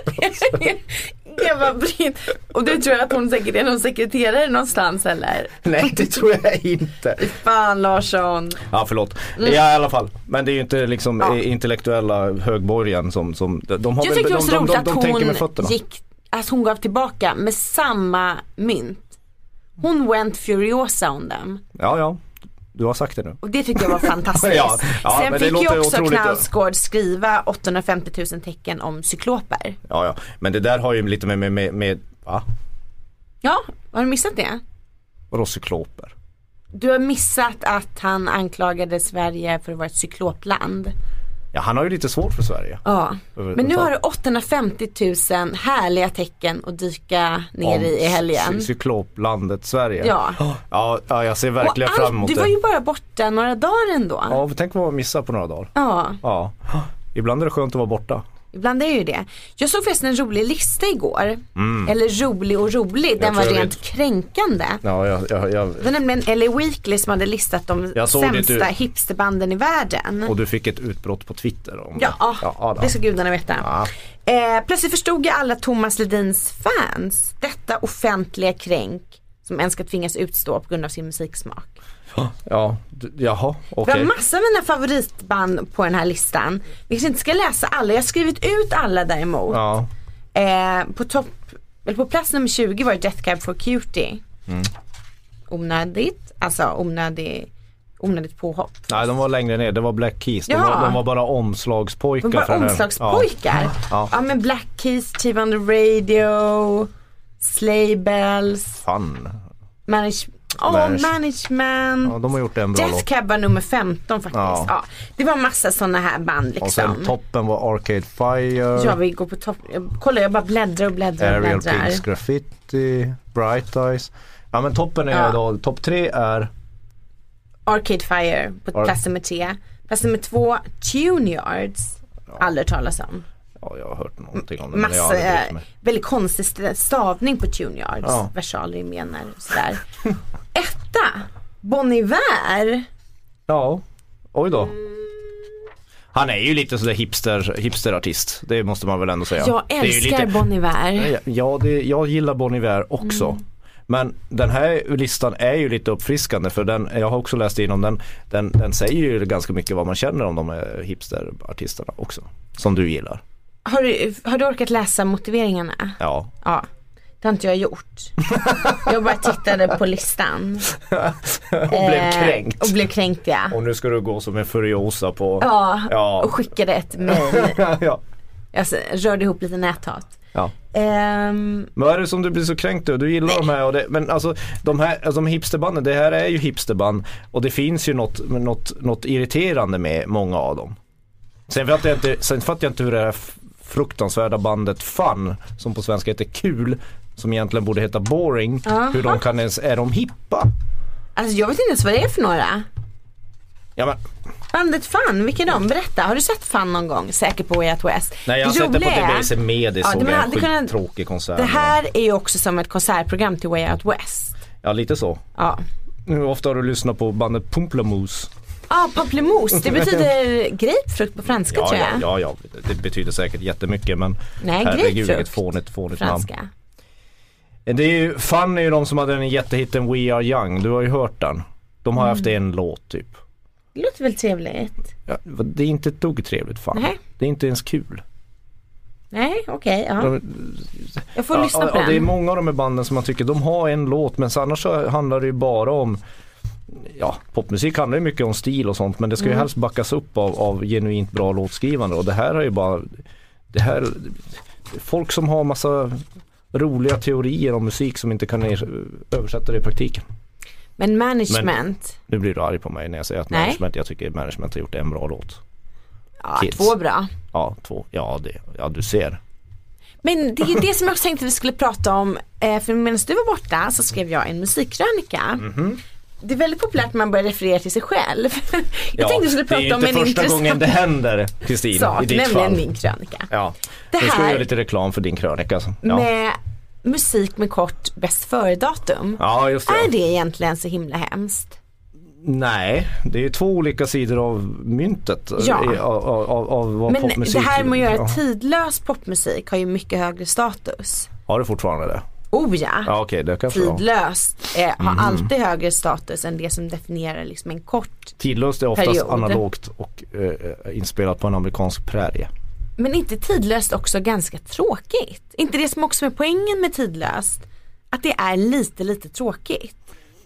Eva Britt. Och du tror att hon säkert är någon sekreterare någonstans, eller? Nej, det tror jag inte. Fan, Larsson. Ja, förlåt. Ja, i alla fall. Men det är ju inte liksom intellektuella högborgen som de har. Jag tyckte det var så roligt att tänker med fötterna. Hon gav tillbaka med samma mynt. Hon went furiosa on them. Ja. Du har sagt det nu. Och det tyckte jag var fantastiskt. Ja, sen fick ju också otroligt. Knausgård skriva 850 000 tecken om cykloper. Ja. Men det där har ju lite med va? Ja, har du missat det? Vadå cykloper? Du har missat att han anklagade Sverige för att vara ett cyklopland. Ja, han har ju lite svårt för Sverige. Ja, men nu har du 850 000 härliga tecken att dyka ner i helgen. Cykloplandet Sverige. Ja, jag ser verkligen fram emot det. Du var ju bara borta några dagar ändå. Ja, tänk vad man missar på några dagar. Ja. Ibland är det skönt att vara borta. Ibland är ju det. Jag såg förresten en rolig lista igår. Eller rolig och rolig. Den var rent kränkande. Ja, Det var nämligen LA Weekly som hade listat de sämsta hipsterbanden i världen. Och du fick ett utbrott på Twitter om det. Det ska gudarna veta. Plötsligt förstod jag alla Thomas Ledins fans detta offentliga kränk som en ska tvingas utstå på grund av sin musiksmak. Jaha, okej. Det var massa av mina favoritband på den här listan. Vi kanske inte ska läsa alla. Jag har skrivit ut alla däremot. Ja. På plats nummer 20 var Death Cab for Cutie. Onödigt. Alltså onödigt påhopp. Nej, de var längre ner. Det var Black Keys. De var bara omslagspojkar. De var omslagspojkar? Ja, men Black Keys, TV on the Radio, Sleigh Bells. Fan. Management. Ja, de har gjort en bra Death Cab var nummer 15 faktiskt. Ja. Det var massa sådana här band liksom. Och sen toppen var Arcade Fire. Ja, vi går på topp. Kolla, jag bara bläddrar. Ariel Pigs Graffiti, Bright Eyes. Ja, men toppen är då, topp 3 är Arcade Fire på plats nummer 3. Plats nummer 2, Tune Yards. Aldrig talas om. Ja, jag har hört någonting om det. Massa, väldigt konstig stavning på Tune Yards. Versaler menar sådär. 1, Bon Iver. Ja, oj då. Han är ju lite sådär hipsterartist. Det måste man väl ändå säga. Jag älskar Bon Iver. Jag gillar Bon Iver också. Men den här listan är ju lite uppfriskande, för jag har också läst igenom den säger ju ganska mycket vad man känner om de här hipsterartisterna också, som du gillar. Har du orkat läsa motiveringarna? Ja. Det har inte jag gjort. Jag bara tittade på listan. Och blev kränkt. Ja. Och nu ska du gå som en furiosa på... Ja. Och skickade ett mejl. Jag rörde ihop lite näthat. Ja. Men vad är det som du blir så kränkt då? Du gillar de här men alltså de hipsterbanden, det här är ju hipsterband och det finns ju något irriterande med många av dem. Sen fattar jag inte hur det här fruktansvärda bandet Fun, som på svenska heter Kul, som egentligen borde heta Boring, hur de kan ens, är de hippa? Alltså jag vet inte ens vad det är för några. Ja, men bandet Fun, vilka är de? Berätta, har du sett Fun någon gång? Säkert på Way Out West. Nej, jag har sett det på DBC med. Det såg en skittråkig konsert. Det här är ju också som ett konsertprogram till Way Out West. Ja, lite så. Ja. Hur ofta har du lyssnat på bandet Pumplamoose? Pamplemousse, det betyder grapefrukt på franska tror jag. Ja, det betyder säkert jättemycket men herregud vilket fånigt franska. Namn. Det är ju, Fun är ju de som hade den jättehitten We Are Young, du har ju hört den. De har haft en låt typ. Det låter väl trevligt? Ja, det är inte ett dugg trevligt Fun. Nej. Det är inte ens kul. Nej, okej. Jag får lyssna på den. Det är många av de här banden som man tycker de har en låt, men annars så handlar det ju bara om popmusik handlar ju mycket om stil och sånt, men det ska ju helst backas upp av genuint bra låtskrivande, och det här är ju bara folk som har massa roliga teorier om musik som inte kan översätta det i praktiken. Men management. Men, nu blir du arg på mig när jag säger att management, jag tycker management har gjort en bra låt. Ja, Kids. 2 bra. Ja, 2. Ja, du ser. Men det är ju det som jag tänkte vi skulle prata om. För medan du var borta så skrev jag en musikkrönika. Mm-hmm. Det är väldigt populärt när man börjar referera till sig själv. Jag tänkte vi skulle prata om en intressant första gången det händer, Kristin, i ditt fall. Nämligen min krönika. Ja, nu ska vi göra lite reklam för din krönika. Alltså. Ja. Med musik med kort bäst före-datum. Ja, just det. Är det egentligen så himla hemskt? Nej, det är ju 2 olika sidor av myntet. Ja. Av vad men popmusik. Det här med att göra tidlös popmusik har ju mycket högre status. Har det fortfarande det? Ja, okej, det kanske tidlöst har alltid högre status än det som definierar liksom en kort tidlöst är oftast period. Analogt och inspelat på en amerikansk prärie. Men inte tidlöst också ganska tråkigt? Inte det som också är poängen med tidlöst? Att det är lite tråkigt?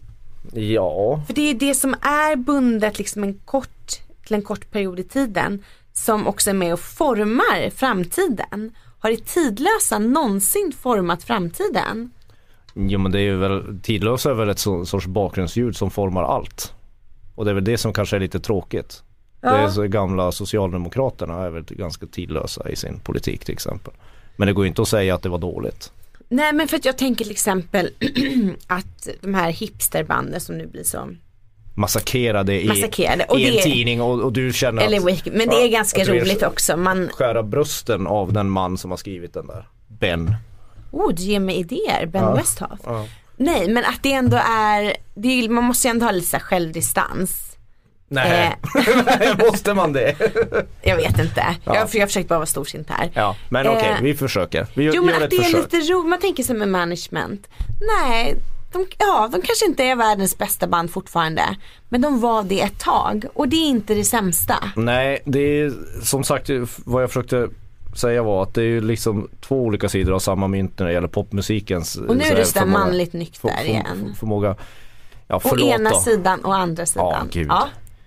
Ja. För det är det som är bundet liksom till en kort period i tiden som också är med och formar framtiden. Har det tidlösa någonsin format framtiden? Jo, men det är ju väl, tidlösa är väl ett sorts bakgrundsljud som formar allt. Och det är väl det som kanske är lite tråkigt. Ja. Det är så gamla Socialdemokraterna är väl ganska tidlösa i sin politik till exempel. Men det går ju inte att säga att det var dåligt. Nej, men för att jag tänker till exempel att de här hipsterbanden som nu blir så massakrerade i en tidning och du känner att, men det är ganska roligt också. Man skära brösten av den man som har skrivit den där. Ben. Du ger mig idéer, Ben Westhoff. Ja. Nej, men att det ändå man måste ju ändå ha lite så här självdistans. Nej, måste man det? Jag vet inte. Jag försöker bara vara storsint här. Ja, men okej, vi försöker. Vi gör men ett det försök. är lite roligt. Man tänker sig med management. Nej, de kanske inte är världens bästa band fortfarande. Men de var det ett tag. Och det är inte det sämsta. Nej, det är som sagt vad jag försökte säga var att det är liksom 2 olika sidor av samma mynt när det gäller popmusikens. Och nu är det så manligt nykter igen. Förmåga. Ja, å ena sidan och andra sidan. Gud. Ja.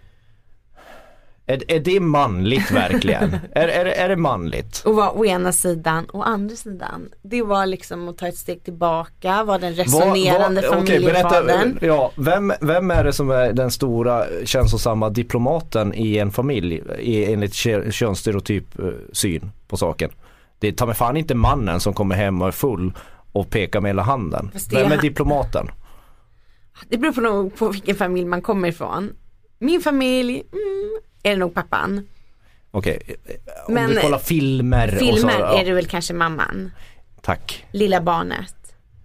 Är det manligt verkligen? är det manligt? Och vara å ena sidan och andra sidan. Det var liksom att ta ett steg tillbaka. Var den resonerande familjefadern. Vem är det som är den stora känslosamma diplomaten i en familj enligt könsstereotyp syn på saken? Det tar mig fan inte mannen som kommer hem och är full och pekar med hela handen. Vem är diplomaten? Det beror på vilken familj man kommer ifrån. Min familj är det nog pappan. Okej. Om du kollar filmer och så, är det väl kanske mamman. Tack. Lilla barnet.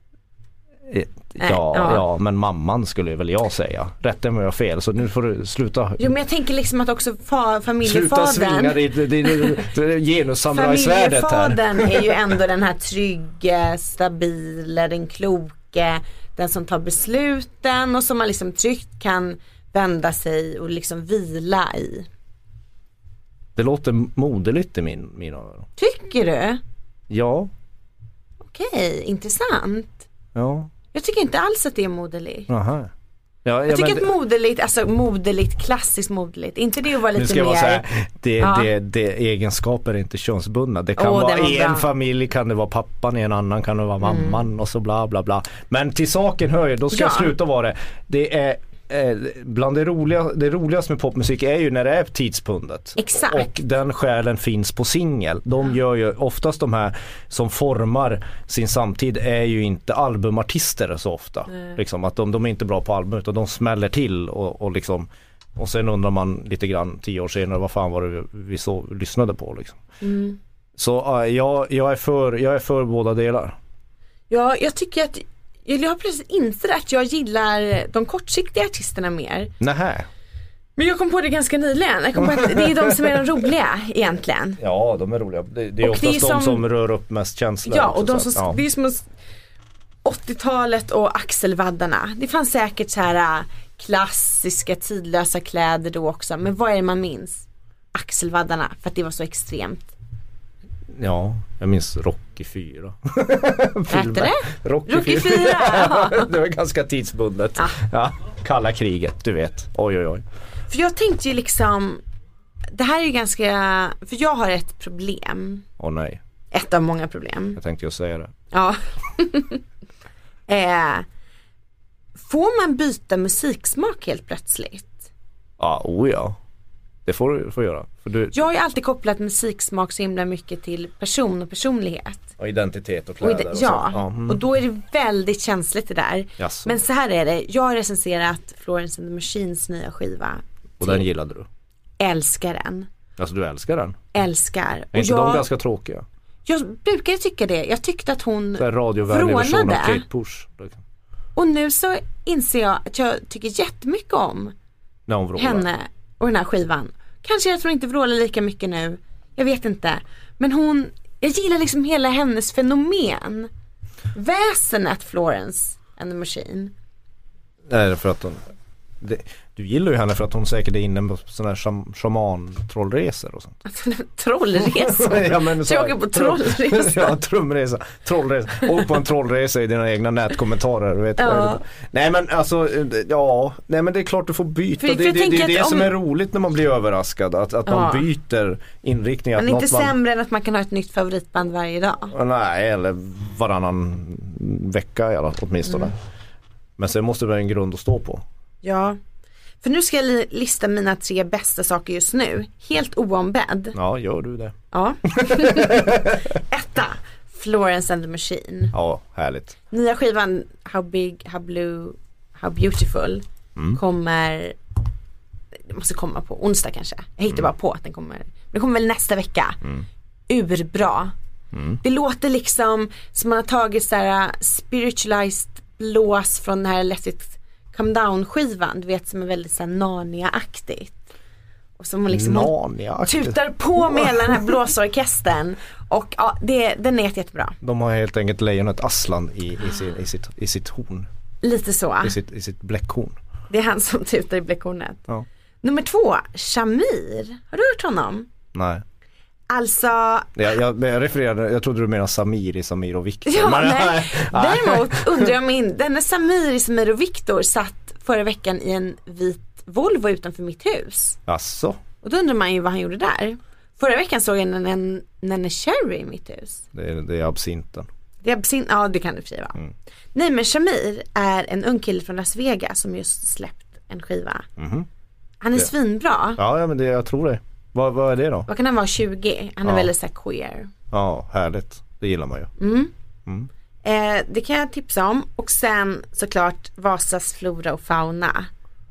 Ja, men mamman skulle väl jag säga. Rätten var jag fel, så nu får du sluta. Jo, men jag tänker liksom att också familjefadern. Sluta svinga genussamurajsvärdet här. Familjefadern är ju ändå den här trygga, stabila, den kloke, den som tar besluten och som man liksom tryggt kan vända sig och liksom vila i. Det låter moderligt i mina öron. Tycker du? Ja. Okej, intressant. Ja. Jag tycker inte alls att det är moderligt. Aha. Jag tycker att moderligt, klassiskt moderligt. Inte det att vara lite mer. Säga, det egenskaper är inte könsbundna. Det kan vara i en familj kan det vara pappan, i en annan kan det vara mamman och så bla bla bla. Men till saken hör ju, då ska jag sluta vara det. Det är bland det roligaste med popmusik är ju när det är tidspundet. Exakt. Och den själen finns på singel. De gör ju oftast de här som formar sin samtid är ju inte albumartister så ofta. Liksom, att de är inte bra på album utan de smäller till och liksom, och sen undrar man lite grann 10 år senare vad fan var det vi lyssnade på liksom. Så jag är för båda delar. Ja, jag tycker att jag har plötsligt insett att jag gillar de kortsiktiga artisterna mer. Nähä. Men jag kom på det ganska nyligen. Jag kom på att det är de som är de roliga egentligen. Ja, de är roliga. Det är oftast de som rör upp mest känslor. Ja, och de som, det är som 80-talet och axelvaddarna. Det fanns säkert så här klassiska tidlösa kläder då också. Men vad är det man minns? Axelvaddarna, för att det var så extremt. Ja, jag minns Rocky 4. Vad hette det? Rocky 4. Ja. Det var ganska tidsbundet. Ja, kalla kriget, du vet. Oj. För jag tänkte ju liksom, det här är ju ganska, för jag har ett problem. Åh nej. Ett av många problem. Jag tänkte ju säga det. Ja. Får man byta musiksmak helt plötsligt? Ja, ja. Det får du göra. För jag har ju alltid kopplat musiksmak så himla mycket till person och personlighet. Och identitet och kläder. Och då är det väldigt känsligt det där. Jaså. Men så här är det. Jag har recenserat Florence and the Machines nya skiva. Och den gillade du? Älskar den. Alltså du älskar den? Älskar. Är inte de ganska tråkiga? Jag brukar tycka det. Jag tyckte att hon radiovänlig version av Kate Bush. Och nu så inser jag att jag tycker jättemycket om henne och den här skivan. Kanske jag tror inte vrålar lika mycket nu. Jag vet inte. Men jag gillar liksom hela hennes fenomen. Väsenet Florence and the Machine. Nej, för att du gillar ju henne för att hon säkert är inne på sådana här shaman-trollresor och sånt. Trollresor? Ja, men så jag åker på trollresor. Ja, trumresa. Trollresa. Och på en trollresa i dina egna nätkommentarer. Vet ja. Nej men alltså, nej men det är klart du får byta. Det är det som är roligt när man blir överraskad. Att man byter inriktning. Men inte sämre än att man kan ha ett nytt favoritband varje dag. Nej, eller varannan vecka åtminstone. Men sen måste det vara en grund att stå på. Ja, för nu ska jag lista mina 3 bästa saker just nu. Helt oombedd. Ja, gör du det? Ja. 1. Florence and the Machine. Ja, härligt. Nya skivan How Big, How Blue, How Beautiful kommer, det måste komma på onsdag kanske. Jag hittar bara på att den kommer väl nästa vecka. Urbra. Det låter liksom som man har tagit så här spiritualized blås från den här Let It Come Down-skivan, du vet, som är väldigt så här Narnia-aktigt. Och som liksom tutar på med hela den här blåsorkestern. Och ja, den är jättebra. De har helt enkelt lejonet Aslan i sitt horn. Lite så. I sitt bläckhorn. Det är han som tutar i bläckhornet. Ja. Nummer 2, Shamir. Har du hört honom? Nej. Alltså... Jag refererade, jag trodde du menade Samir och Viktor. Ja, nej. Däremot undrar jag om denna Samir och Viktor satt förra veckan i en vit Volvo utanför mitt hus. Asså? Och då undrar man ju vad han gjorde där. Förra veckan såg jag en Cherry i mitt hus. Det är absinten. Det är absint, ja det kan det för vara. Nej, men Shamir är en ung kille från Las Vegas som just släppt en skiva. Han är svinbra. Ja, men jag tror det. Vad är det då? Vad kan han vara, 20? Han är väldigt så här queer. Ja, härligt. Det gillar man ju. Det kan jag tipsa om. Och sen såklart Vasas flora och fauna.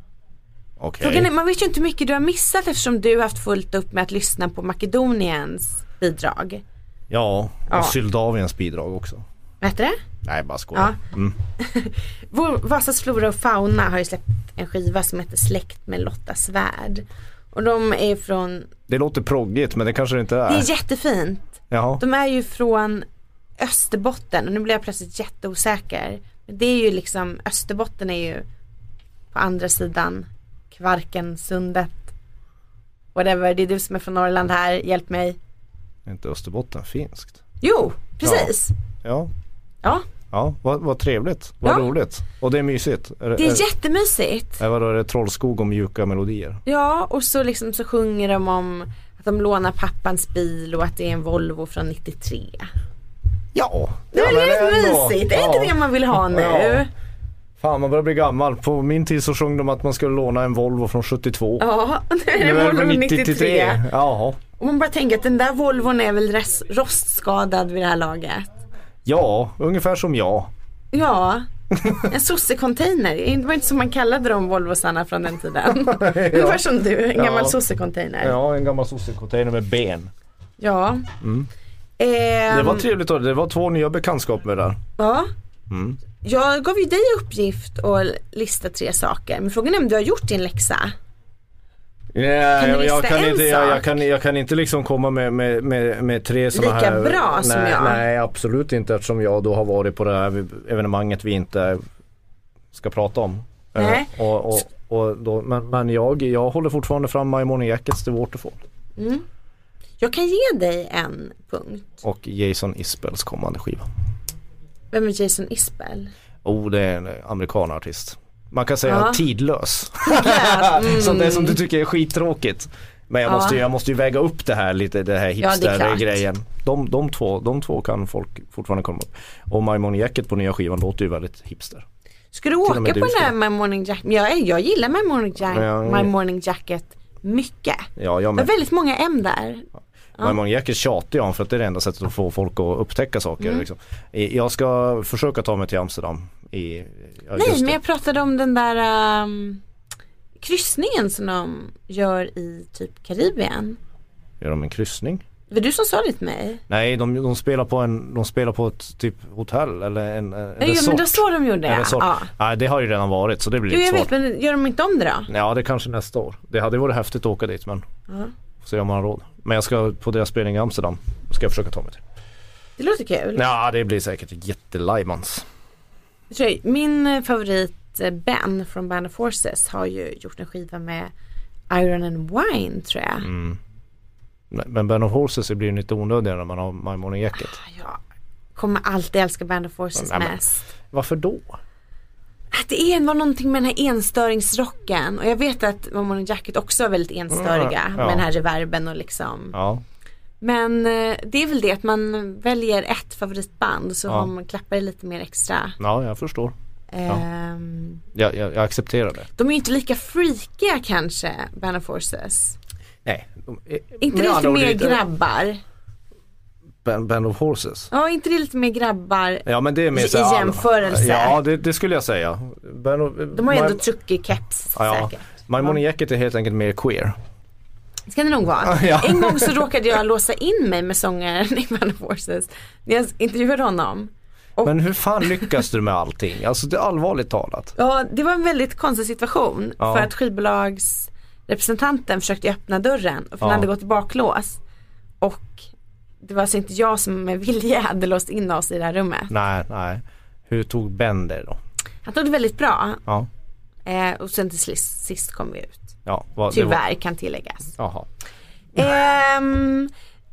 Okay. Man vet ju inte hur mycket du har missat eftersom du har haft fullt upp med att lyssna på Makedoniens bidrag. Ja, och Syldaviens bidrag också. Vad heter det? Nej, bara skoja. Ja. Vasas flora och fauna har ju släppt en skiva som heter Släkt med Lotta Svärd. Och de är från... Det låter proggigt, men det kanske det inte är. Det är jättefint. Jaha. De är ju från Österbotten. Och nu blir jag plötsligt jätteosäker. Men det är ju liksom... Österbotten är ju på andra sidan Kvarkensundet. Whatever, det är du som är från Norrland här. Hjälp mig. Är inte Österbotten finskt? Jo, precis. Ja. Ja, vad trevligt. Vad roligt. Och det är mysigt. Det är jättemysigt. Är det trollskog och mjuka melodier? Ja, och så liksom så sjunger de om att de lånar pappans bil och att det är en Volvo från 93. Ja. Det är rätt mysigt. Det är inte det man vill ha nu. Ja. Fan, man börjar bli gammal. På min tid så sjöng de att man skulle låna en Volvo från 72. Ja, nu är det Volvo 93. Jaha. Och man bara tänker att den där Volvon är väl rostskadad vid det här laget. Ja, ungefär som jag. Ja, en sossecontainer. Det var inte som man kallade de Volvosarna från den tiden. Ungefär som du, en gammal sossecontainer. Ja, en gammal sossecontainer med ben. Ja. Det var trevligt då. Det var 2 nya bekantskap med där. Ja. Jag gav ju dig uppgift att lista 3 saker. Men frågan är om du har gjort din läxa. Jag kan inte liksom komma med 3 sådana här. Lika bra som jag. Nej, absolut inte, eftersom jag då har varit på det här evenemanget vi inte ska prata om. Nej. Men jag håller fortfarande fram My Morning Jackets The Waterfall. Jag kan ge dig en punkt. Och Jason Isbells kommande skiva. Vem är Jason Isbell? Det är en amerikanartist. Man kan säga tidlös. Sånt där som du tycker är skittråkigt. Men jag måste ju väga upp det här lite, det här hipster-grejen. De två kan folk fortfarande komma upp. Och My Morning Jacket på nya skivan låter ju väldigt hipster. Ska du åka på den här My Morning Jacket? Jag gillar My Morning Jacket mycket. Ja, det är väldigt många M där. My Morning Jacket tjatar jag om, för att det är det enda sättet att få folk att upptäcka saker. Liksom. Jag ska försöka ta mig till Amsterdam i augusti. Nej, men jag pratade om den där kryssningen som de gör i typ Karibien. Gör de en kryssning? Det var du som sa det till mig. Nej, de spelar på ett typ hotell eller en resort. Men då så de gjorde det. Nej, det har ju redan varit, så det blir jag svårt. Vet, men gör de inte om det då? Ja, det är kanske nästa år. Det hade varit häftigt att åka dit, men får se om man har råd. Men jag ska på deras spelning i Amsterdam. Ska jag försöka ta mig till. Det låter kul. Ja, det blir säkert jättelajmans. Min favorit Ben från Band of Forces har ju gjort en skiva med Iron and Wine, tror jag. Men Band of Forces blir ju lite onödigare när man har My Morning Jacket. Jag kommer alltid älska Band of Forces mest. Varför då? Det var någonting med den här enstöringsrocken. Och jag vet att My Morning Jacket också är väldigt enstöriga med den här reverben och liksom. Ja. Men det är väl det att man väljer ett favoritband, så har man klappar lite mer extra. Ja, jag förstår. Jag accepterar det. De är ju inte lika freakiga kanske, Band of Forces. Nej. Inte lite mer grabbar. Band of Horses. Ja, inte det lite mer grabbar. Ja, men det är mer i jämförelse. Ja, det skulle jag säga. De har ju ändå truckig keps säkert. My Morning Jacket är helt enkelt mer queer. Ska det nog vara. En gång så råkade jag låsa in mig med sångaren i Band of Forces när jag intervjuade honom. Men hur fan lyckas du med allting? Alltså, det är allvarligt talat. Ja, det var en väldigt konstig situation. För att skivbolagsrepresentanten försökte öppna dörren och han hade gått i baklås. Och det var alltså inte jag som med vilja hade låst in oss i det här rummet. Nej. Hur tog Ben det då? Han tog det väldigt bra. Och sen till sist kom vi ut. Tyvärr kan tilläggas. Jaha. Men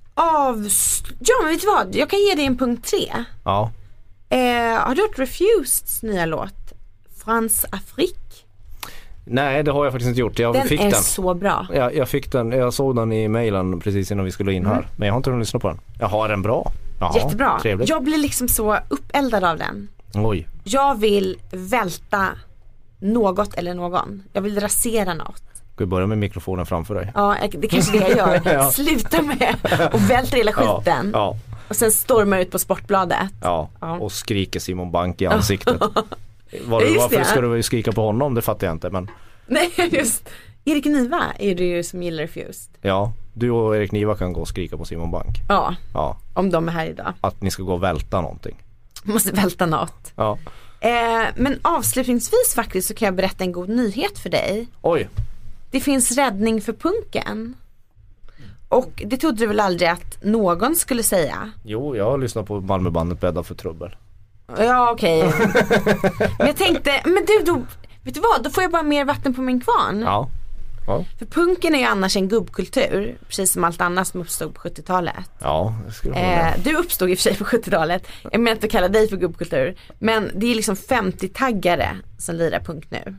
vet du vad? Jag kan ge dig en punkt 3. Ja. Har du hört Refuseds nya låt? France Afrique? Nej, det har jag faktiskt inte gjort. Den är så bra. Jag fick den. Jag såg den i mailen precis innan vi skulle in här. Men jag har inte hunnit lyssna på den. Jag har den bra. Jaha, jättebra. Trevligt. Jag blir liksom så uppeldad av den. Oj. Jag vill välta något eller någon. Jag vill rasera något. Ska vi börja med mikrofonen framför dig? Ja, det kanske det jag gör. Sluta med och välta hela skiten. Ja. Och sen stormar ut på Sportbladet. Ja, och skriker Simon Bank i ansiktet. Varför ska du skrika på honom? Det fattar jag inte. Men... Nej, just. Erik Niva är det ju som gillar Refused. Ja, du och Erik Niva kan gå och skrika på Simon Bank. Ja, om de är här idag. Att ni ska gå och välta någonting. Måste välta något. Ja. Men avslutningsvis faktiskt så kan jag berätta en god nyhet för dig. Oj. Det finns räddning för punken. Och det trodde du väl aldrig att någon skulle säga? Jo, jag har lyssnat på Malmöbandet Bädda för trubbel. Ja, okej. Men jag tänkte, men du, vet du vad? Då får jag bara mer vatten på min kvarn. Ja. För punken är ju annars en gubbkultur, precis som allt annat som uppstod på 70-talet. Ja, det skulle vara du uppstod i och för sig på 70-talet. Jag menar inte att kalla dig för gubbkultur. Men det är liksom 50-taggare som lirar punk nu.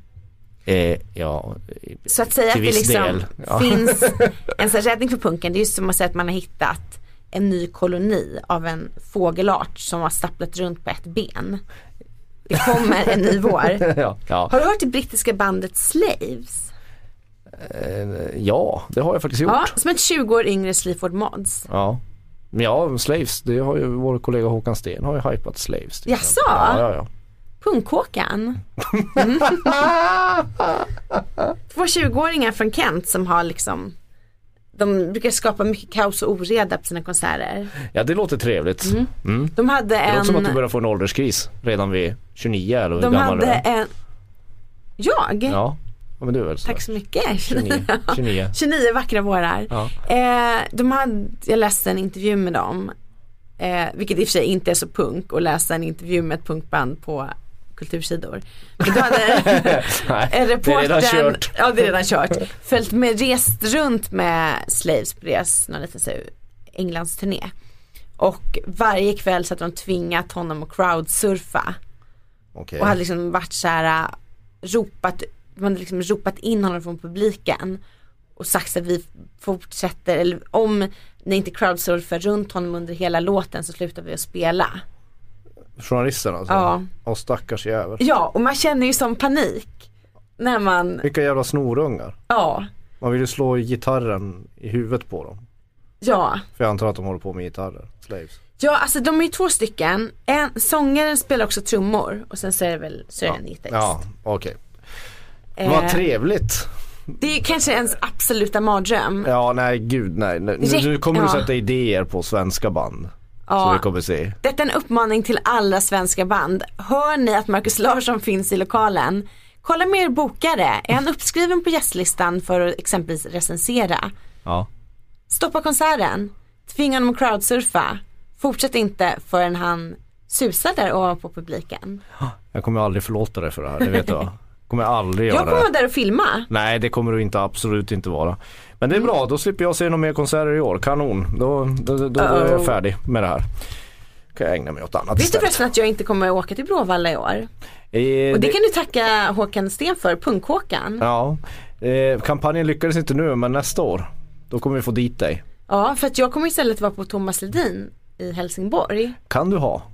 Så att säga att det liksom finns en sån räddning för punken. Det är ju som att säga att man har hittat en ny koloni av en fågelart som har stapplat runt på ett ben. Det kommer en ny vår. Har du hört det brittiska bandet Slaves? Ja, det har jag faktiskt gjort. Ja, som ett 20 år yngre Sleaford Mods. Ja, Slaves, det har ju vår kollega Håkan Sten har ju hypat Slaves. Jaså? Ja. Punkhåkan. Två 20-åringar från Kent som har liksom, de brukar skapa mycket kaos och oreda på sina konserter. Ja, det låter trevligt. De hade det låter som att du börjar få en ålderskris redan vid 29 eller de gammal hade en... Jag? Ja. Ja, men du är väl så. Tack så mycket. 29 vackra vårar. Ja. Jag läste en intervju med dem. Vilket i och för sig inte är så punk att läsa en intervju med ett punkband på kultursidor. Men då hade reportern, det är redan kört. Följt med, rest runt med Slaves på någon liten så Englands turné. Och varje kväll så att de tvingat honom att crowdsurfa. Okay. Och hade liksom varit så här man hade liksom ropat in honom från publiken och sagt att vi fortsätter, eller om ni inte crowdsurfar runt honom under hela låten så slutar vi att spela. Journalisterna alltså? Ja. Och stackars jävel. Ja, och man känner ju som panik när man... Vilka jävla snorungar. Ja. Man vill ju slå gitarren i huvudet på dem. Ja. För jag antar att de håller på med gitarrer, Slaves. Ja, alltså de är ju 2 stycken. Sångaren spelar också trummor och sen så är det väl en gitarrist. Ja, okej. Vad trevligt. Det är kanske ens absoluta mardröm. Ja, nej, gud, nej. Nu kommer du sätta idéer på svenska band. Ja. Så vi kommer se. Detta är en uppmaning till alla svenska band. Hör ni att Marcus Larsson finns i lokalen? Kolla med er bokare. Är han uppskriven på gästlistan för att exempelvis recensera? Ja. Stoppa konserten. Tvinga honom att crowdsurfa. Fortsätt inte förrän han susar där ovanpå publiken. Jag kommer aldrig förlåta dig för det här, det vet jag. Kommer aldrig göra. Jag kommer vara där och filma. Nej, det kommer du inte, absolut inte vara. Men det är bra, då slipper jag se några mer konserter i år. Kanon, då är jag färdig med det här. Kan jag ägna mig åt annat. Vet du förresten att jag inte kommer åka till Bråvalla i år? Och det kan du tacka Håkan Sten för, Punk-Håkan. Ja, kampanjen lyckades inte nu, men nästa år då kommer vi få dit dig. Ja, för att jag kommer istället vara på Thomas Ledin i Helsingborg. Kan du ha?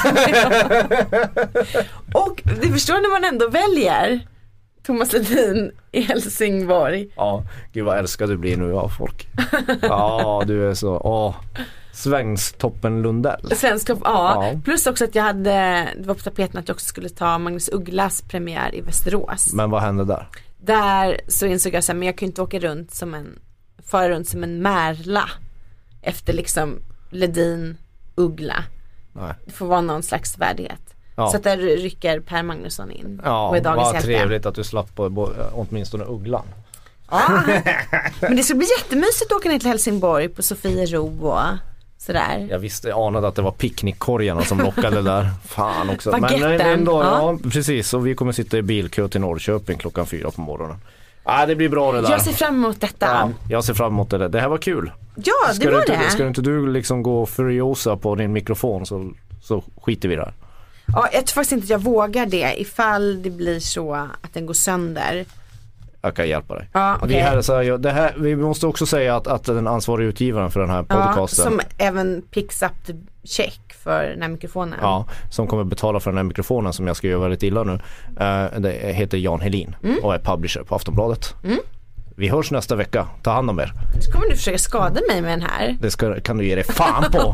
Och du förstår när man ändå väljer Thomas Ledin i Helsingborg. Ja, gud vad älskar du blir nu av folk. Ja, du är så Svängstoppen Lundell. Svensktopp, ja. Plus också att det var på tapeten att jag också skulle ta Magnus Ugglas premiär i Västerås. Men vad hände där? Där så insåg jag så här, men jag kan inte åka runt fara runt som en märla efter liksom Ledin, Uggla. Nej. Det får vara någon slags värdighet. Ja. Så att där rycker Per Magnusson in. Ja, vad trevligt att du slapp på åtminstone Ugglan. Ja, men det skulle bli jättemysigt att åka ner till Helsingborg på Sofiero och sådär. Jag anade att det var picknickkorgarna som lockade där. Fan också. Baguetten. Men ändå, ja, precis. Och vi kommer sitta i bilkö till Norrköping 4:00 på morgonen. Det blir bra det där. Jag ser fram emot detta. Ja, jag ser fram emot det. Det här var kul. Ja, det var det. Ska inte du liksom gå furiosa på din mikrofon så skiter vi där. Ja, jag tror faktiskt inte att jag vågar det ifall det blir så att den går sönder. Jag kan hjälpa dig. Ja, okay. Vi måste också säga att den ansvariga utgivaren för den här podcasten. Som även picks up the check för den här mikrofonen. Ja, som kommer betala för den här mikrofonen som jag ska göra väldigt illa nu. Det heter Jan Helin och är publisher på Aftonbladet. Vi hörs nästa vecka. Ta hand om er. Så kommer du försöka skada mig med den här. Det kan du ge dig fan på.